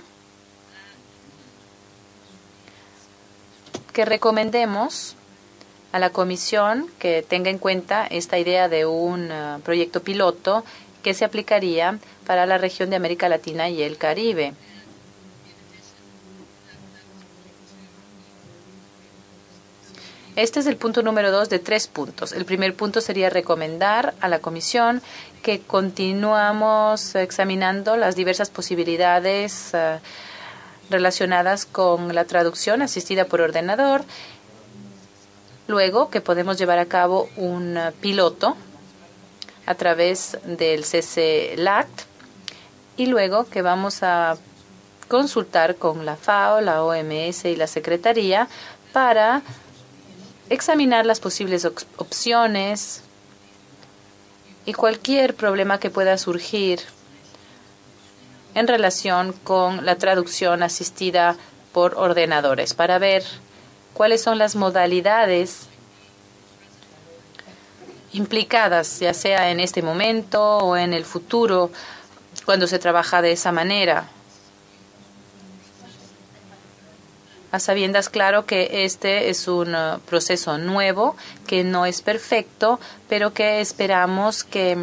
que recomendemos a la Comisión que tenga en cuenta esta idea de un proyecto piloto que se aplicaría para la región de América Latina y el Caribe. Este es el punto número 2 de 3 puntos. El primer punto sería recomendar a la Comisión que continuamos examinando las diversas posibilidades relacionadas con la traducción asistida por ordenador. Luego, que podemos llevar a cabo un piloto a través del CCLACT. Y luego, que vamos a consultar con la FAO, la OMS y la Secretaría para examinar las posibles opciones y cualquier problema que pueda surgir en relación con la traducción asistida por ordenadores para ver cuáles son las modalidades implicadas, ya sea en este momento o en el futuro, cuando se trabaja de esa manera. A sabiendas, claro, que este es un proceso nuevo, que no es perfecto, pero que esperamos que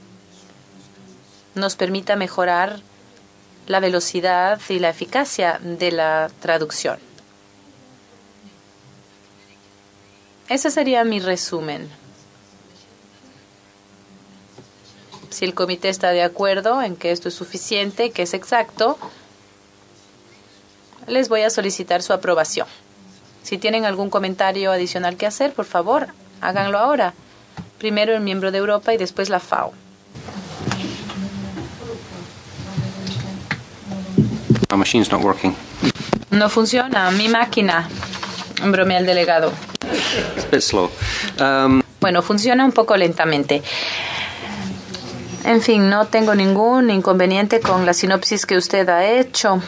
nos permita mejorar la velocidad y la eficacia de la traducción. Ese sería mi resumen. Si el comité está de acuerdo en que esto es suficiente, que es exacto, les voy a solicitar su aprobación. Si tienen algún comentario adicional que hacer, por favor, háganlo ahora. Primero el miembro de Europa y después la FAO. My machine's not working. No funciona mi máquina. Bromea el delegado. It's a bit slow. Bueno, funciona un poco lentamente. En fin, no tengo ningún inconveniente con la sinopsis que usted ha hecho.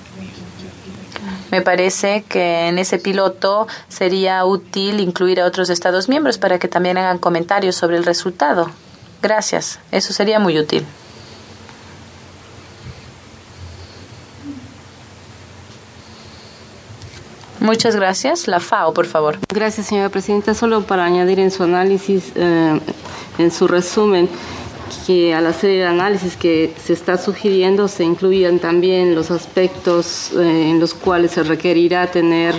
Me parece que en ese piloto sería útil incluir a otros Estados miembros para que también hagan comentarios sobre el resultado. Gracias. Eso sería muy útil. Muchas gracias. La FAO, por favor. Gracias, señora presidenta. Solo para añadir en su análisis, en su resumen, que al hacer el análisis que se está sugiriendo se incluyan también los aspectos en los cuales se requerirá tener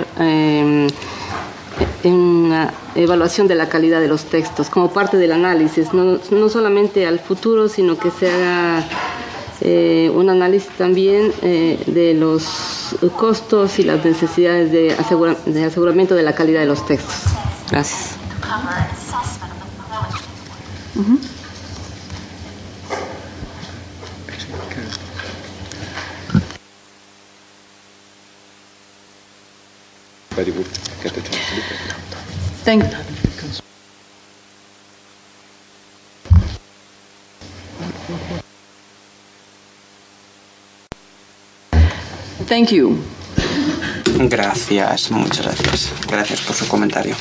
una evaluación de la calidad de los textos como parte del análisis, no solamente al futuro, sino que se haga un análisis también de los costos y las necesidades de aseguramiento de la calidad de los textos. Gracias. Thank you. Gracias, muchas gracias. Gracias por su comentario.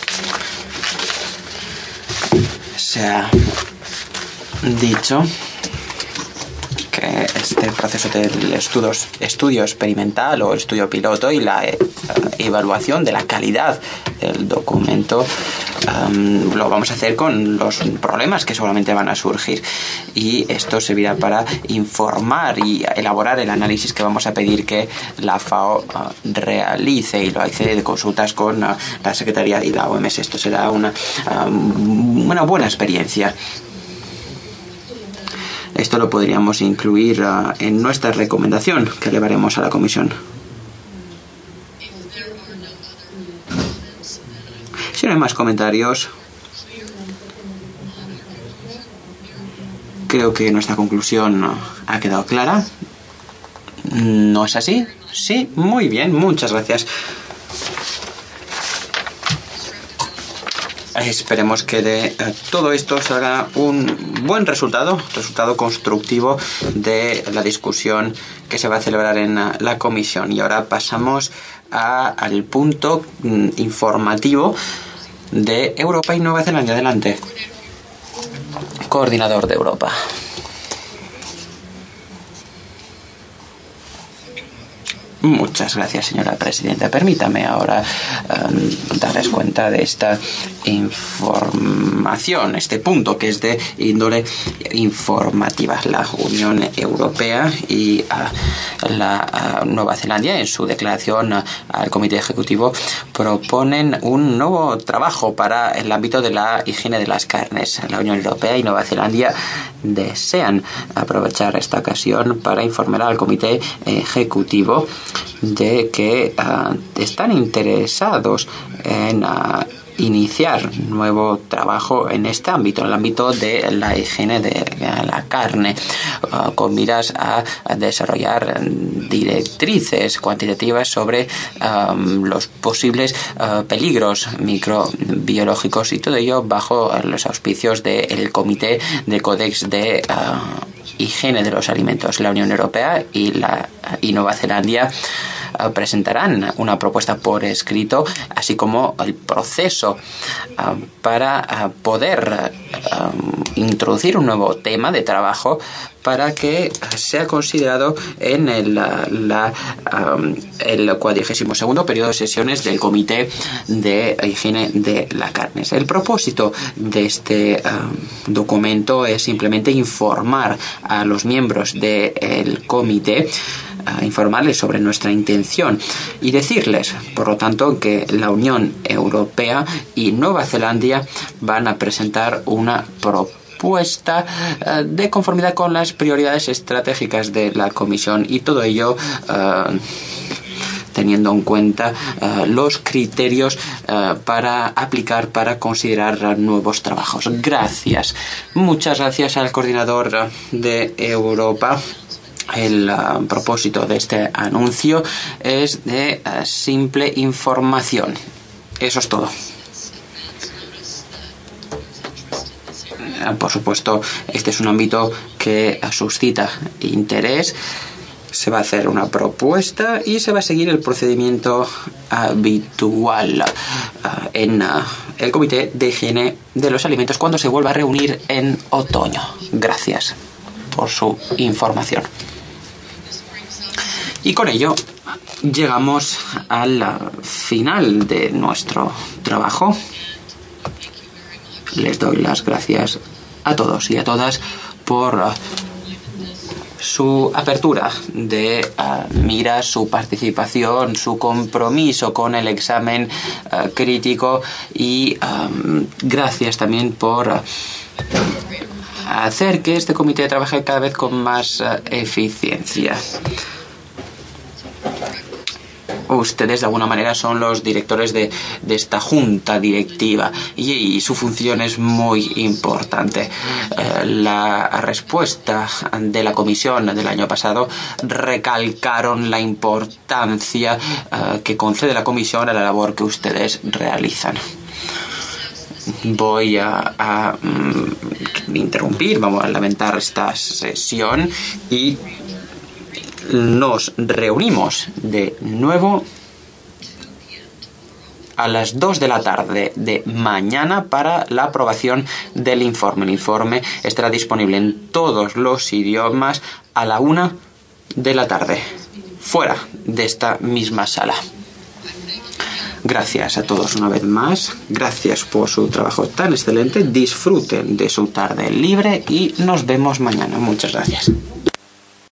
Se ha dicho que este proceso del estudio experimental o estudio piloto y la evaluación de la calidad del documento lo vamos a hacer con los problemas que seguramente van a surgir, y esto servirá para informar y elaborar el análisis que vamos a pedir que la FAO realice, y lo hace de consultas con la Secretaría y la OMS. Esto será una buena experiencia. Esto lo podríamos incluir en nuestra recomendación que elevaremos a la Comisión. Si no hay más comentarios, creo que nuestra conclusión ha quedado clara. ¿No es así? Sí, muy bien, muchas gracias. Esperemos que de todo esto salga un buen resultado constructivo de la discusión que se va a celebrar en la comisión. Y ahora pasamos al punto informativo de Europa y Nueva Zelanda. Adelante. Coordinador de Europa. Muchas gracias, señora presidenta. Permítame ahora darles cuenta de esta información, este punto que es de índole informativa. La Unión Europea y la Nueva Zelanda, en su declaración al Comité Ejecutivo, proponen un nuevo trabajo para el ámbito de la higiene de las carnes. La Unión Europea y Nueva Zelanda desean aprovechar esta ocasión para informar al Comité Ejecutivo de que están interesados en iniciar nuevo trabajo en este ámbito, en el ámbito de la higiene de la carne, con miras a desarrollar directrices cuantitativas sobre los posibles peligros microbiológicos, y todo ello bajo los auspicios del Comité de Códex de Higiene de los Alimentos. La Unión Europea y Nueva Zelanda presentarán una propuesta por escrito, así como el proceso para poder introducir un nuevo tema de trabajo para que sea considerado en el 42º periodo de sesiones del Comité de Higiene de la Carne. El propósito de este documento es simplemente informar a los miembros del comité, informarles sobre nuestra intención y decirles, por lo tanto, que la Unión Europea y Nueva Zelanda van a presentar una propuesta de conformidad con las prioridades estratégicas de la Comisión, y todo ello teniendo en cuenta los criterios para aplicar, para considerar nuevos trabajos. Gracias. Muchas gracias al coordinador de Europa. El propósito de este anuncio es de simple información. Eso es todo. Por supuesto, este es un ámbito que suscita interés. Se va a hacer una propuesta y se va a seguir el procedimiento habitual en el Comité de Higiene de los Alimentos cuando se vuelva a reunir en otoño. Gracias por su información. Y con ello llegamos al final de nuestro trabajo. Les doy las gracias a todos y a todas por su apertura de miras, su participación, su compromiso con el examen crítico, y gracias también por hacer que este comité trabaje cada vez con más eficiencia. Ustedes de alguna manera son los directores de esta junta directiva y su función es muy importante. La respuesta de la comisión del año pasado recalcaron la importancia que concede la comisión a la labor que ustedes realizan. Voy a interrumpir, vamos a lamentar esta sesión y nos reunimos de nuevo a las 2 de la tarde de mañana para la aprobación del informe. El informe estará disponible en todos los idiomas a la 1 de la tarde, fuera de esta misma sala. Gracias a todos una vez más. Gracias por su trabajo tan excelente. Disfruten de su tarde libre y nos vemos mañana. Muchas gracias.